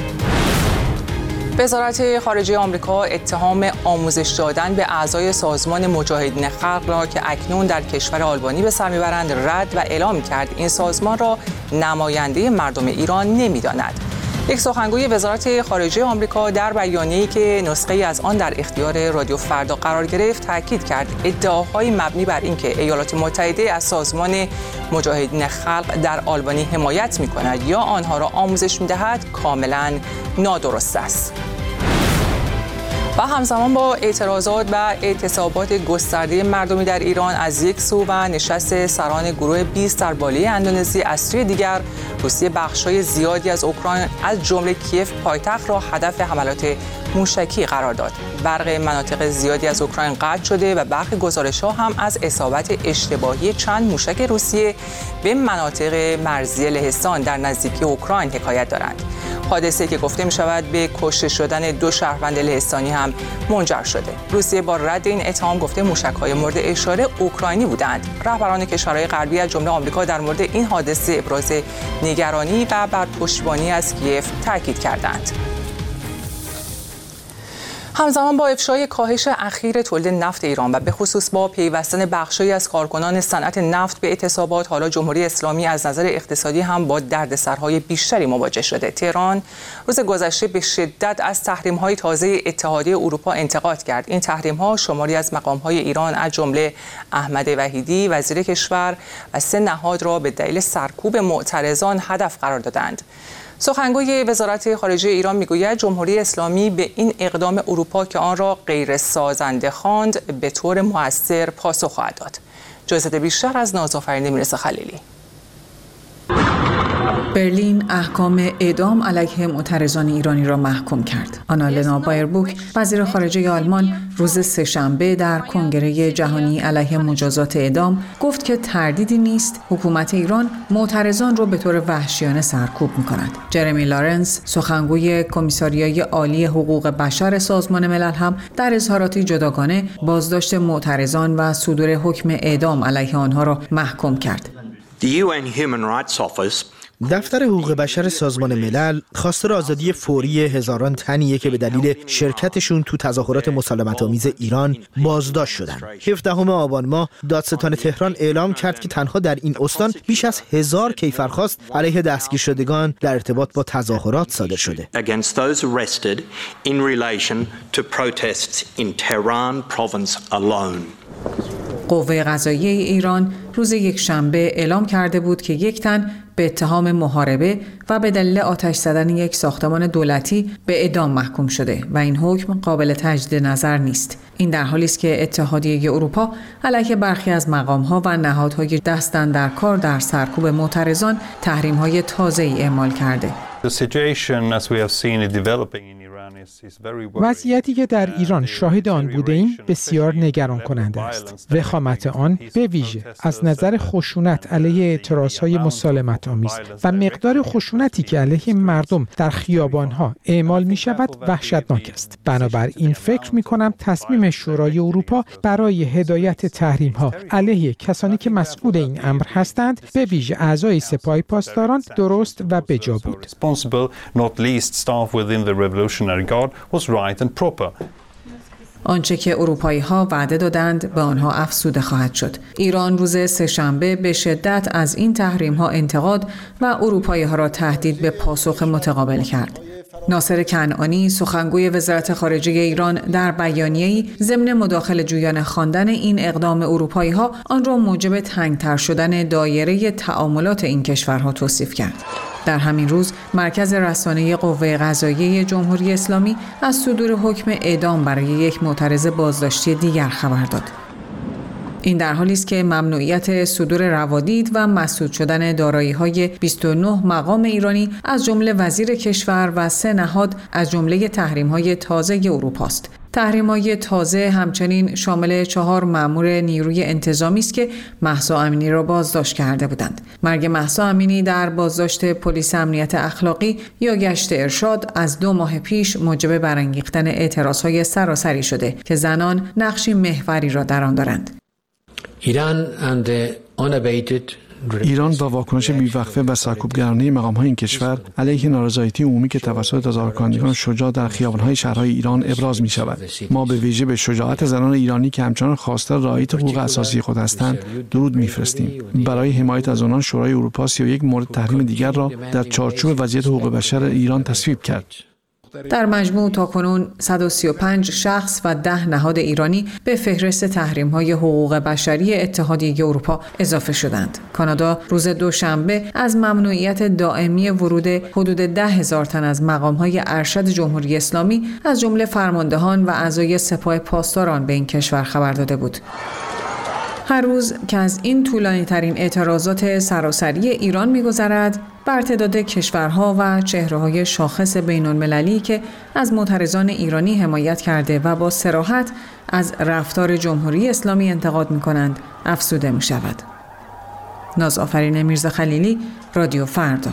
وزارت خارجه آمریکا اتهام آموزش دادن به اعضای سازمان مجاهدین خلق را که اکنون در کشور آلبانی به سر میبرند رد و اعلام کرد این سازمان را نماینده مردم ایران نمی‌داند. یک سخنگوی وزارت خارجه آمریکا در بیانیه‌ای که نسخه‌ای از آن در اختیار رادیو فردا قرار گرفت تاکید کرد ادعاهای مبنی بر اینکه ایالات متحده از سازمان مجاهدین خلق در آلبانی حمایت می‌کند یا آنها را آموزش می‌دهد کاملاً نادرست است. و همزمان با اعتراضات و اعتصابات گسترده مردمی در ایران از یک سو و نشست سران گروه 20 در بالای اندونزی از سوی دیگر، روسیه بخش‌های زیادی از اوکراین از جمله کیف پایتخت را هدف حملات موشکی قرار داد. برق مناطق زیادی از اوکراین قطع شده و برخی گزارش‌ها هم از اصابت اشتباهی چند موشک روسیه به مناطق مرزی لهستان در نزدیکی اوکراین حکایت دارند. حادثه که گفته می‌شود به کشته شدن 2 شهروند لهستانی هم منجر شده. روسیه با رد این اتهام گفته موشک‌های مورد اشاره اوکراینی بودند. رهبران کشورهای غربی از جمله آمریکا در مورد این حادثه ابراز نگرانی و بر پشتیبانی از کیف تاکید کردند. همزمان با افشای کاهش اخیر تولید نفت ایران و به خصوص با پیوستن بخشی از کارکنان صنعت نفت به اعتصابات، حالا جمهوری اسلامی از نظر اقتصادی هم با دردسرهای بیشتری مواجه شده. تهران روز گذشته به شدت از تحریم‌های تازه اتحادیه اروپا انتقاد کرد. این تحریم‌ها شماری از مقام‌های ایران از جمله احمد وحیدی وزیر کشور و 3 نهاد را به دلیل سرکوب معترضان هدف قرار دادند. سخنگوی وزارت خارجه ایران میگوید جمهوری اسلامی به این اقدام اروپا که آن را غیر سازنده خواند به طور مؤثر پاسخ خواهد داد. جزئیات بیشتر از ناز آفرین میرسه خلیلی. برلین احکام اعدام علیه معترضان ایرانی را محکوم کرد. آنالنا بایربوک، وزیر خارجه آلمان، روز سه‌شنبه در کنگره جهانی علیه مجازات اعدام گفت که تردیدی نیست حکومت ایران معترضان را به طور وحشیانه سرکوب می‌کند. جرمی لارنس، سخنگوی کمیساریای عالی حقوق بشر سازمان ملل هم در اظهاراتی جداگانه بازداشت معترضان و صدور حکم اعدام علیه آنها را محکوم کرد. دفتر حقوق بشر سازمان ملل خواستار آزادی فوری هزاران تنیه که به دلیل شرکتشون تو تظاهرات مسالمت‌آمیز ایران بازداشت شدن. 17 آبان ماه دادستان تهران اعلام کرد که تنها در این استان بیش از 1000 کیفرخواست علیه دستگیر شدگان در ارتباط با تظاهرات صادر شده. قوه قضاییه ایران روز یکشنبه اعلام کرده بود که یک تن به اتهام محاربه و به دلیل آتش زدن یک ساختمان دولتی به اعدام محکوم شده و این حکم قابل تجدید نظر نیست. این در حالی است که اتحادیه اروپا علیه برخی از مقام‌ها و نهادهای دستن در کار در سرکوب معترضان تحریم‌های تازه‌ای اعمال کرده. وضعیتی که در ایران شاهد آن بوده‌ایم بسیار نگران کننده است. وخامت آن به ویژه از نظر خشونت علیه اعتراضهای مسالمت‌آمیز و مقدار خشونتی که علیه مردم در خیابان‌ها اعمال می‌شود وحشتناک است. بنابراین فکر می‌کنم تصمیم شورای اروپا برای هدایت تحریم‌ها علیه کسانی که مسئول این امر هستند به ویژه اعضای سپاه پاسداران درست و بجا بود. آنچه که اروپایی‌ها وعده دادند به آنها افزوده خواهد شد. ایران روز سه‌شنبه به شدت از این تحریم‌ها انتقاد و اروپایی‌ها را تهدید به پاسخ متقابل کرد. ناصر کنعانی، سخنگوی وزارت خارجه ایران، در بیانیه‌ای ضمن مداخله جویان خواندن این اقدام اروپایی‌ها آن را موجب تنگ‌تر شدن دایره تعاملات این کشورها توصیف کرد. در همین روز مرکز رسانه قوه قضاییه جمهوری اسلامی از صدور حکم اعدام برای یک معترض بازداشتی دیگر خبر داد. این در حالی است که ممنوعیت صدور روادید و مسدود شدن دارایی‌های 29 مقام ایرانی از جمله وزیر کشور و 3 نهاد از جمله تحریم‌های تازه اروپا است. تحریم‌های تازه همچنین شامل 4 مأمور نیروی انتظامی است که مهسا امینی را بازداشت کرده بودند. مرگ مهسا امینی در بازداشت پلیس امنیت اخلاقی یا گشت ارشاد از 2 ماه پیش موجب برانگیختن اعتراض‌های سراسری شده که زنان نقشی محوری را در آن دارند. ایران با واکنش بی‌وقفه و سرکوبگرانه مقام‌های این کشور علیه نارضایتی عمومی که توسط تظاهرکنندگان شجاع در خیابان‌های شهرهای ایران ابراز می‌شود. ما به ویژه به شجاعت زنان ایرانی که همچنان خواستار رعایت حقوق اساسی خود هستند درود می‌فرستیم. برای حمایت از آنان شورای اروپا 31 مورد تحریم دیگر را در چارچوب وضعیت حقوق بشر ایران تصویب کرد. در مجموع تاکنون 135 شخص و 10 نهاد ایرانی به فهرست تحریم‌های حقوق بشری اتحادیه اروپا اضافه شدند. کانادا روز دوشنبه از ممنوعیت دائمی ورود حدود 10,000 تن از مقام‌های ارشد جمهوری اسلامی از جمله فرماندهان و اعضای سپاه پاسداران به این کشور خبر داده بود. هر روز که از این طولانی‌ترین اعتراضات سراسری ایران می‌گذرد، بر تعداد کشورها و چهره‌های شاخص بین‌المللی که از معترضان ایرانی حمایت کرده و با صراحت از رفتار جمهوری اسلامی انتقاد می‌کنند، افزوده می‌شود. نازآفرین میرزاخلیلی، رادیو فردا.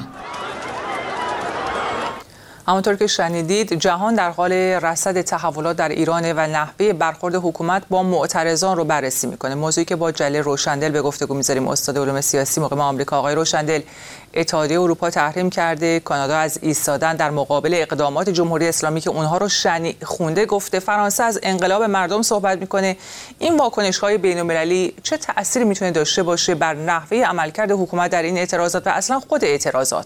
همانطور که شنیدید جهان در حال رصد تحولات در ایران و نحوه برخورد حکومت با معترضان رو بررسی میکنه. موضوعی که با جلیل روشندل به گفتگو میذاریم. استاد علوم سیاسی مقیم آمریکا. آقای روشندل، اتحادیه اروپا تحریم کرده، کانادا از ایستادن در مقابل اقدامات جمهوری اسلامی که اونها رو خونده گفته، فرانسه از انقلاب مردم صحبت میکنه. این واکنش‌های بین‌المللی چه تأثیری میتونه داشته باشه بر نحوه عملکرد حکومت در این اعتراضات و اصلا خود اعتراضات؟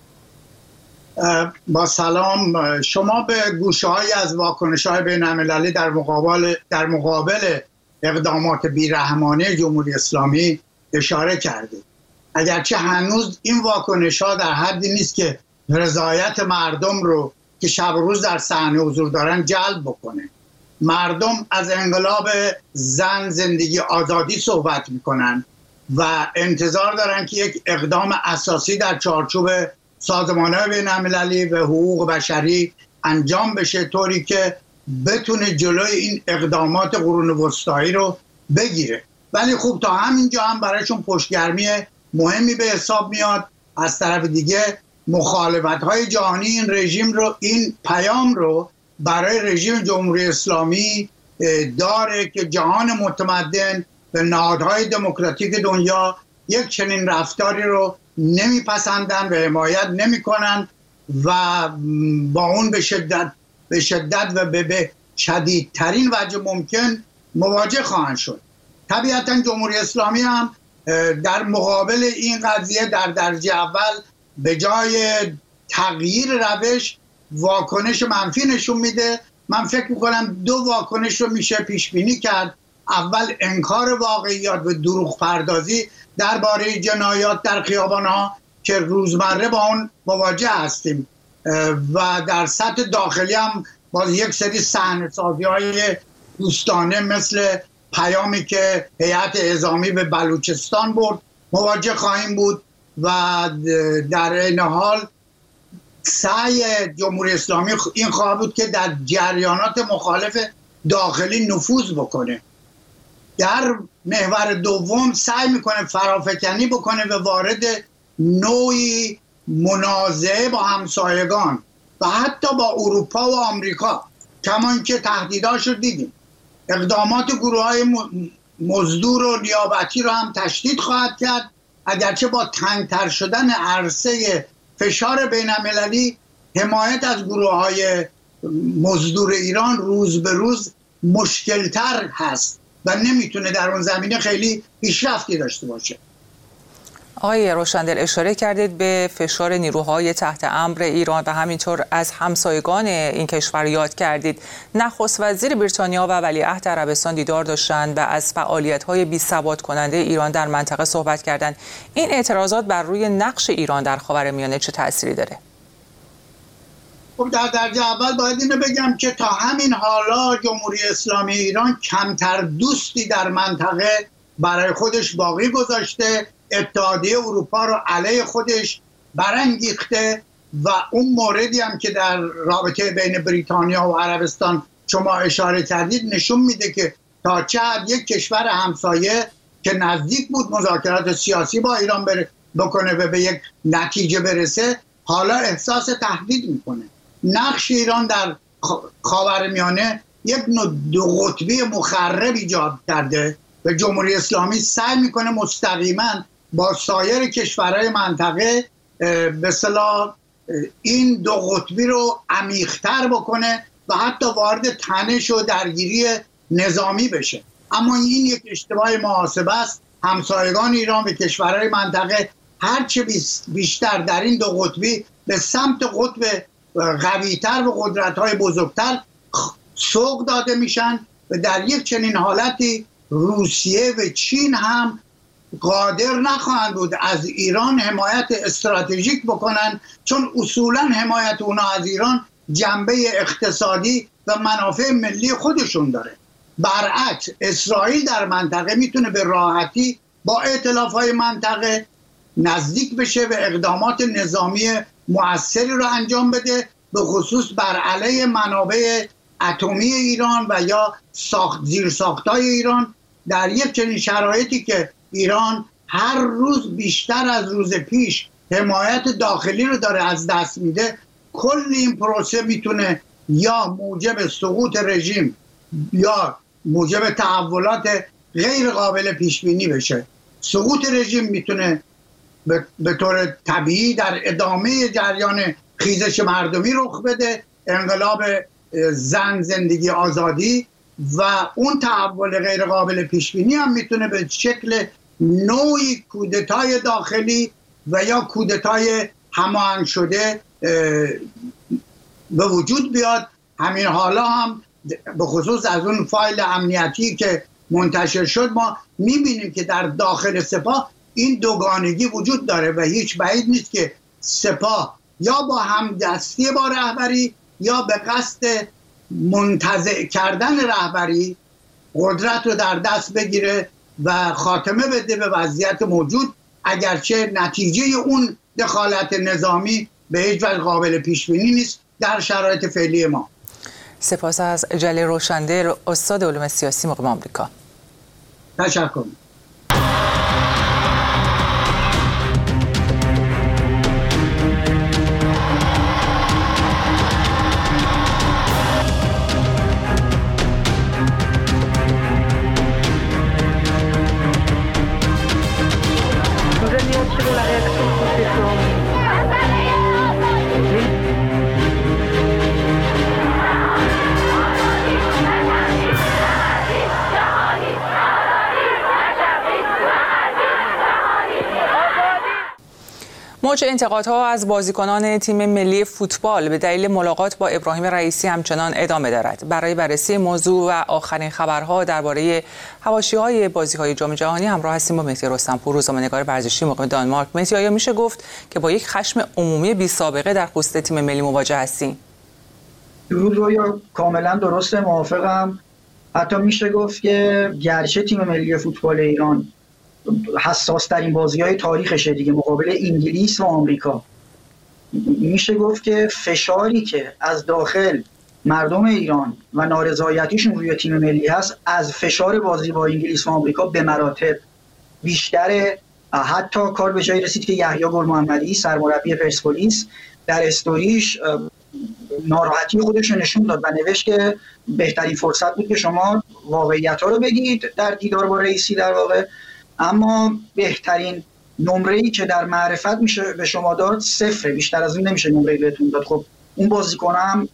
با سلام، شما به گوشه‌هایی از واکنش‌های بین‌المللی در مقابل اقدامات بی‌رحمانه جمهوری اسلامی اشاره کردید. اگرچه هنوز این واکنش‌ها در حدی نیست که رضایت مردم رو که شب و روز در صحنه حضور دارن جلب بکنه. مردم از انقلاب زن، زندگی، آزادی صحبت میکنن و انتظار دارن که یک اقدام اساسی در چارچوب سازمان‌های بین‌المللی و حقوق بشری انجام بشه، طوری که بتونه جلوی این اقدامات قرون وسطایی رو بگیره. ولی خب تا همینجا هم برایشون پشتگرمی مهمی به حساب میاد. از طرف دیگه مخالفت‌های جهانی این رژیم رو، این پیام رو برای رژیم جمهوری اسلامی داره که جهان متمدن و نهادهای دموکراتیک دنیا یک چنین رفتاری رو نمیپسندن و حمایت نمیکنن و با اون به شدت و به شدیدترین وجه ممکن مواجه خواهند شد. طبیعتا جمهوری اسلامی هم در مقابل این قضیه در درجه اول به جای تغییر روش واکنش منفی نشون میده. من فکر میکنم دو واکنش رو میشه پیش بینی کرد. اول انکار واقعیات و دروغ پردازی درباره جنایات در خیابان‌ها که روزمره با اون مواجه هستیم و در سطح داخلی هم باز یک سری صحنه‌سازی‌های دوستانه مثل پیامی که هیئت اعزامی به بلوچستان برد مواجه خواهیم بود و در این حال سعی جمهوری اسلامی این خواهد بود که در جریانات مخالف داخلی نفوذ بکنه. در محور دوم سعی میکنه فرافکنی بکنه و وارد نوعی منازعه با همسایگان و حتی با اروپا و آمریکا، کما اینکه تهدیداش رو دیدیم. اقدامات گروه‌های مزدور و نیابتی رو هم تشدید خواهد کرد، اگرچه با تنگتر شدن عرصه فشار بین‌المللی حمایت از گروه‌های مزدور ایران روز به روز مشکل‌تر هست و نمیتونه در اون زمینه خیلی پیشرفتی داشته باشه. آقای روشندل، اشاره کردید به فشار نیروهای تحت امر ایران و همینطور از همسایگان این کشور یاد کردید. نخست وزیر بریتانیا و ولیعهد عربستان دیدار داشتند و از فعالیت‌های بی‌ثبات کننده ایران در منطقه صحبت کردند. این اعتراضات بر روی نقش ایران در خاورمیانه چه تأثیری داره؟ خب در درجه اول باید اینو بگم که تا همین حالا جمهوری اسلامی ایران کمتر دوستی در منطقه برای خودش باقی گذاشته، اتحادیه اروپا رو علیه خودش برانگیخته و اون موردی هم که در رابطه بین بریتانیا و عربستان شما اشاره کردید نشون میده که تا چه حد یک کشور همسایه که نزدیک بود مذاکرات سیاسی با ایران بکنه و به یک نتیجه برسه حالا احساس تهدید میکنه. نقش ایران در خاورمیانه یک نوع دو قطبی مخرب ایجاد کرده و جمهوری اسلامی سعی میکنه مستقیما با سایر کشورهای منطقه به اصطلاح این دو قطبی رو عمیق‌تر بکنه و حتی وارد تنش و درگیری نظامی بشه. اما این یک اشتباه محاسبه است. همسایگان ایران و کشورهای منطقه هرچه بیشتر در این دو قطبی به سمت قطب قوی‌تر و قدرت‌های بزرگتر سوق داده میشن و در یک چنین حالتی روسیه و چین هم قادر نخواهند بود از ایران حمایت استراتژیک بکنن، چون اصولا حمایت اونا از ایران جنبه اقتصادی و منافع ملی خودشون داره. برعکس اسرائیل در منطقه میتونه به راحتی با ائتلاف‌های منطقه نزدیک بشه و اقدامات نظامی مؤثری رو انجام بده، به خصوص بر علیه منابع اتمی ایران و یا زیرساخت‌های ایران. در یک چنین شرایطی که ایران هر روز بیشتر از روز پیش حمایت داخلی رو داره از دست میده، کل این پروسه میتونه یا موجب سقوط رژیم یا موجب تحولات غیر قابل پیش بینی بشه. سقوط رژیم میتونه به طور طبیعی در ادامه جریان خیزش مردمی رخ بده، انقلاب زن، زندگی، آزادی، و اون تحول غیر قابل پیش بینی هم میتونه به شکل نوعی کودتای داخلی و یا کودتای هماهنگ شده به وجود بیاد. همین حالا هم به خصوص از اون فایل امنیتی که منتشر شد ما میبینیم که در داخل سپاه این دوگانگی وجود داره و هیچ بعید نیست که سپاه یا با همدستی با رهبری یا به قصد منتزع کردن رهبری قدرت رو در دست بگیره و خاتمه بده به وضعیت موجود، اگرچه نتیجه اون دخالت نظامی به هیچ وجه قابل پیش بینی نیست در شرایط فعلی ما. سپاس از جلیل روشندل، استاد علوم سیاسی مقیم آمریکا. تشکر. موج انتقادها از بازیکنان تیم ملی فوتبال به دلیل ملاقات با ابراهیم رئیسی همچنان ادامه دارد. برای بررسی موضوع و آخرین خبرها درباره حواشی‌های بازی‌های جام جهانی همراه هستیم با مهدی رستمپور، روزنامه‌نگار ورزشی مقیم دانمارک. مهدی، آیا میشه گفت که با یک خشم عمومی بی‌سابقه در خصوص تیم ملی مواجه هستیم؟ درود رویا، کاملا درسته، موافقم. حتی میشه گفت که گرچه تیم ملی فوتبال ایران حساس ترین بازی‌های تاریخشه دیگه مقابل انگلیس و آمریکا، میشه گفت که فشاری که از داخل مردم ایران و نارضایتیشون روی تیم ملی هست از فشار بازی با انگلیس و آمریکا به مراتب بیشتره. حتی کار به جایی رسید که یحیی گل محمدی سرمربی پرسپولیس در استوریش ناراحتی خودش رو نشون داد و نوشت که بهترین فرصت بود که شما واقعیت‌ها رو بگید در دیدار با رئیسی در واقع، اما بهترین نمره‌ای که در معرفت میشه به شما داد 0، بیشتر از این نمیشه نمره‌ای بهتون داد. خب اون بازیکن‌ها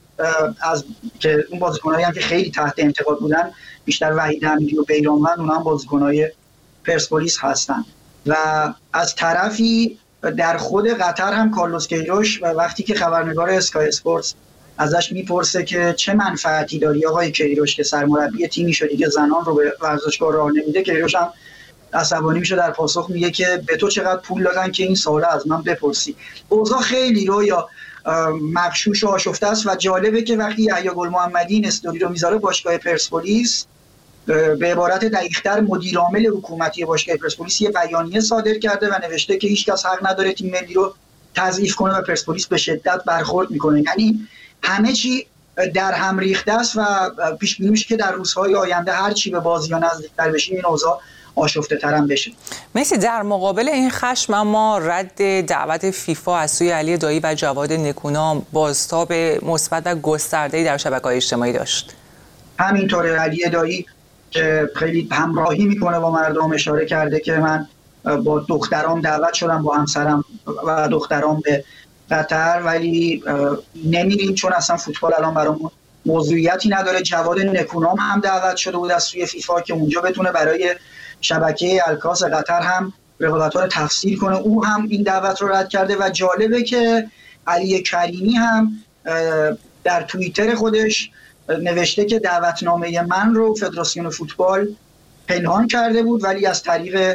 هم که خیلی تحت انتقاد بودن، بیشتر وحید حمیدی و بیرانوند، اونها هم بازیکن‌های پرسپولیس هستن. و از طرفی در خود قطر هم کارلوس کیروش وقتی که خبرنگار اسکای اسپورتس ازش میپرسه که چه منفعتی داری آقای کیروش که سرمربی تیمی شدی که زنان رو به ورزشگاه راه نمیده، کیروش هم عصبانی میشه در پاسخ میگه که به تو چقدر پول دادن که این سوال از من بپرسی. اوضاع خیلی رویا مغشوش و آشفته است و جالبه که وقتی یحیی گل محمدی این استوری رو میذاره باشگاه پرسپولیس به عبارت دقیق‌تر مدیر عامل حکومتی باشگاه پرسپولیس یه بیانیه صادر کرده و نوشته که هیچ کس حق نداره تیم ملی رو تضعیف کنه و پرسپولیس به شدت برخورد میکنه. یعنی همه چی در هم ریخته است و پیش بینی میشه که در روزهای آینده هر چی به بازی‌ها نزدیک‌تر بشه این اوضاع آشفته ترم بشه. مسی، در مقابل این خشم اما رد دعوت فیفا از سوی علی دایی و جواد نکونام بازتاب مثبت و گسترده‌ای در شبکه‌های اجتماعی داشت. همینطوره، علی دایی که خیلی همراهی میکنه با مردم اشاره کرده که من با دخترام دعوت شدم، با همسرم و دخترام به قطر، ولی نمیریم چون اصلا فوتبال الان برامون موضوعیتی نداره. جواد نکونام هم دعوت شده بود از سوی فیفا که اونجا بتونه برای شبکه الکاس قطر هم رقابت‌ها رو تفسیر کنه، او هم این دعوت رو رد کرده. و جالبه که علی کریمی هم در توییتر خودش نوشته که دعوتنامه من رو فدراسیون فوتبال پنهان کرده بود، ولی از طریق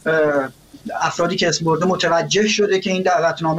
افرادی که اسم برده متوجه شده که این دعوتنامه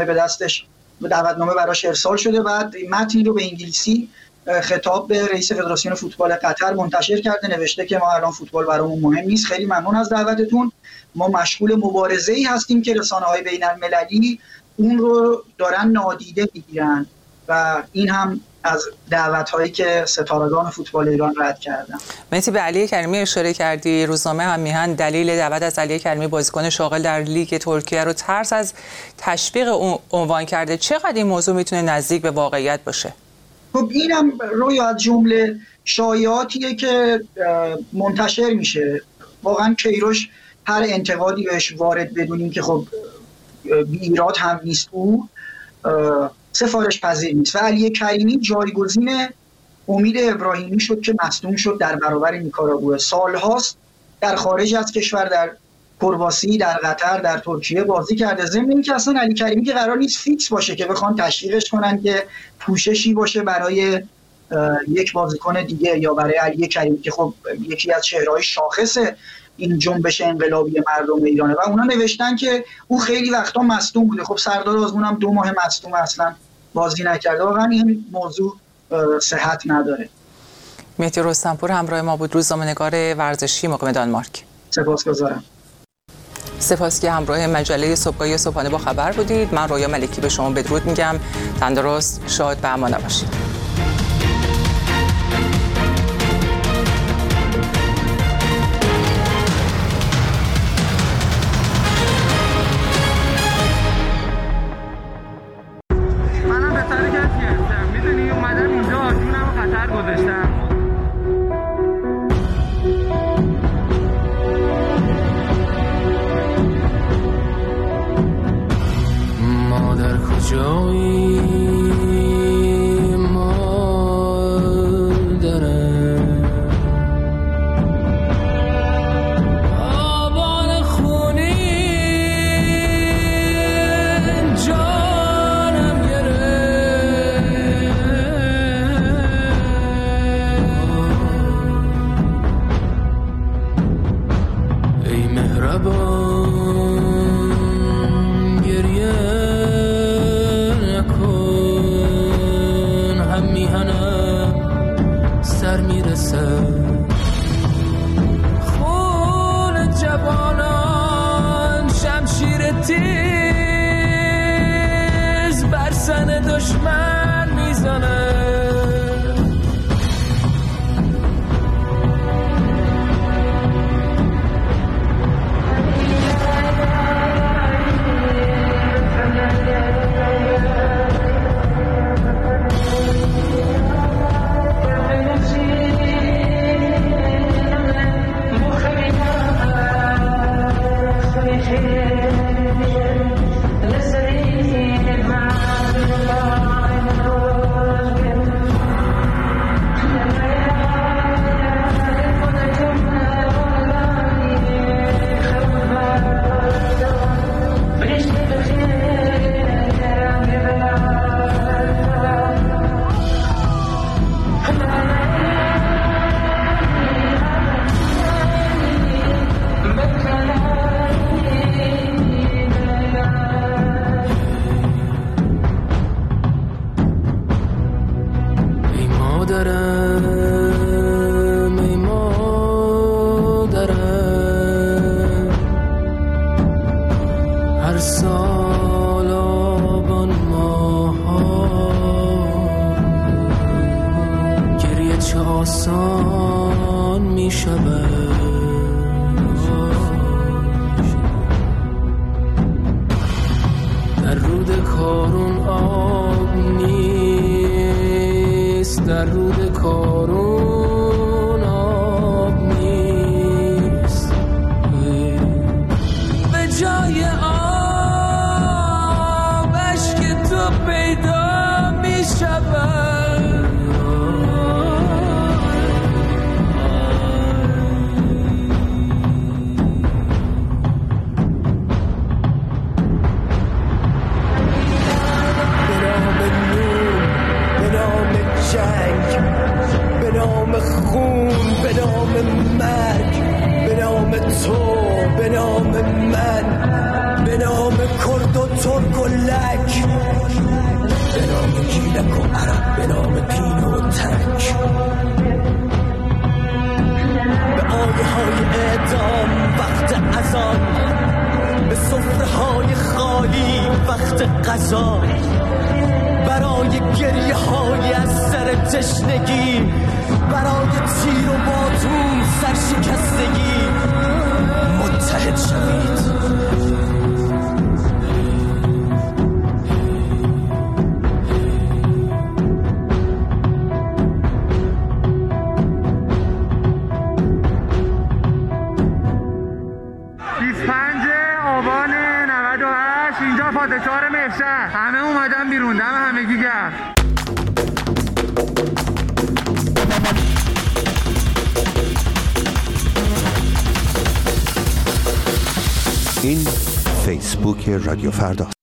براش ارسال شده. بعد متنی رو به انگلیسی خطاب به رئیس فدراسیون فوتبال قطر منتشر کرده، نوشته که ما الان فوتبال برامون مهم نیست، خیلی ممنون از دعوتتون، ما مشغول مبارزه‌ای هستیم که رسانه‌های بین‌المللی اون رو دارن نادیده میگیرن و این هم از دعوت‌هایی که ستارگان فوتبال ایران رد کردن. مهدی، به علی کریمی اشاره کردی. روزنامه هم میهن دلیل دعوت از علی کریمی بازیکن شاغل در لیگ ترکیه رو ترس از تشویق عنوان کرده. چقدر این موضوع میتونه نزدیک به واقعیت باشه؟ خب اینم روی از جمله شایعاتیه که منتشر میشه. واقعا کیروش هر انتقادی بهش وارد بدونیم که خب بی ایراد هم نیست، او سفارش پذیر نیست. و علی کریمی جایگزین امید ابراهیمی شد که مصدوم شد در برابر نیکاراگوئه. سالهاست در خارج از کشور، در کرواسی، در قطر، در ترکیه بازی کرده. ضمن اینکه اصلا علی کریمی که قرار نیست فیکس باشه که بخوان تشویقش کنن که پوششی باشه برای یک بازیکن دیگه یا برای علی کریمی که خب یکی از چهره‌های شاخص این جنبش انقلابی مردم ایرانه. و اونا نوشتن که او خیلی وقتا مصدوم بوده. خب سردار آزمون هم 2 ماه مصدوم اصلا بازی نکرده. واقعا این موضوع صحت نداره. مهدی رستمپور همراه ما بود، روزنامه‌نگار ورزشی مقیم دانمارک. سپاسگزارم. سپاس که همراه مجله صبحگاهی صبحانه با خبر بودید. من رویا ملکی به شما بدرود میگم. تندرست، شاد و امان باشید. این فیسبوک رادیو فردا.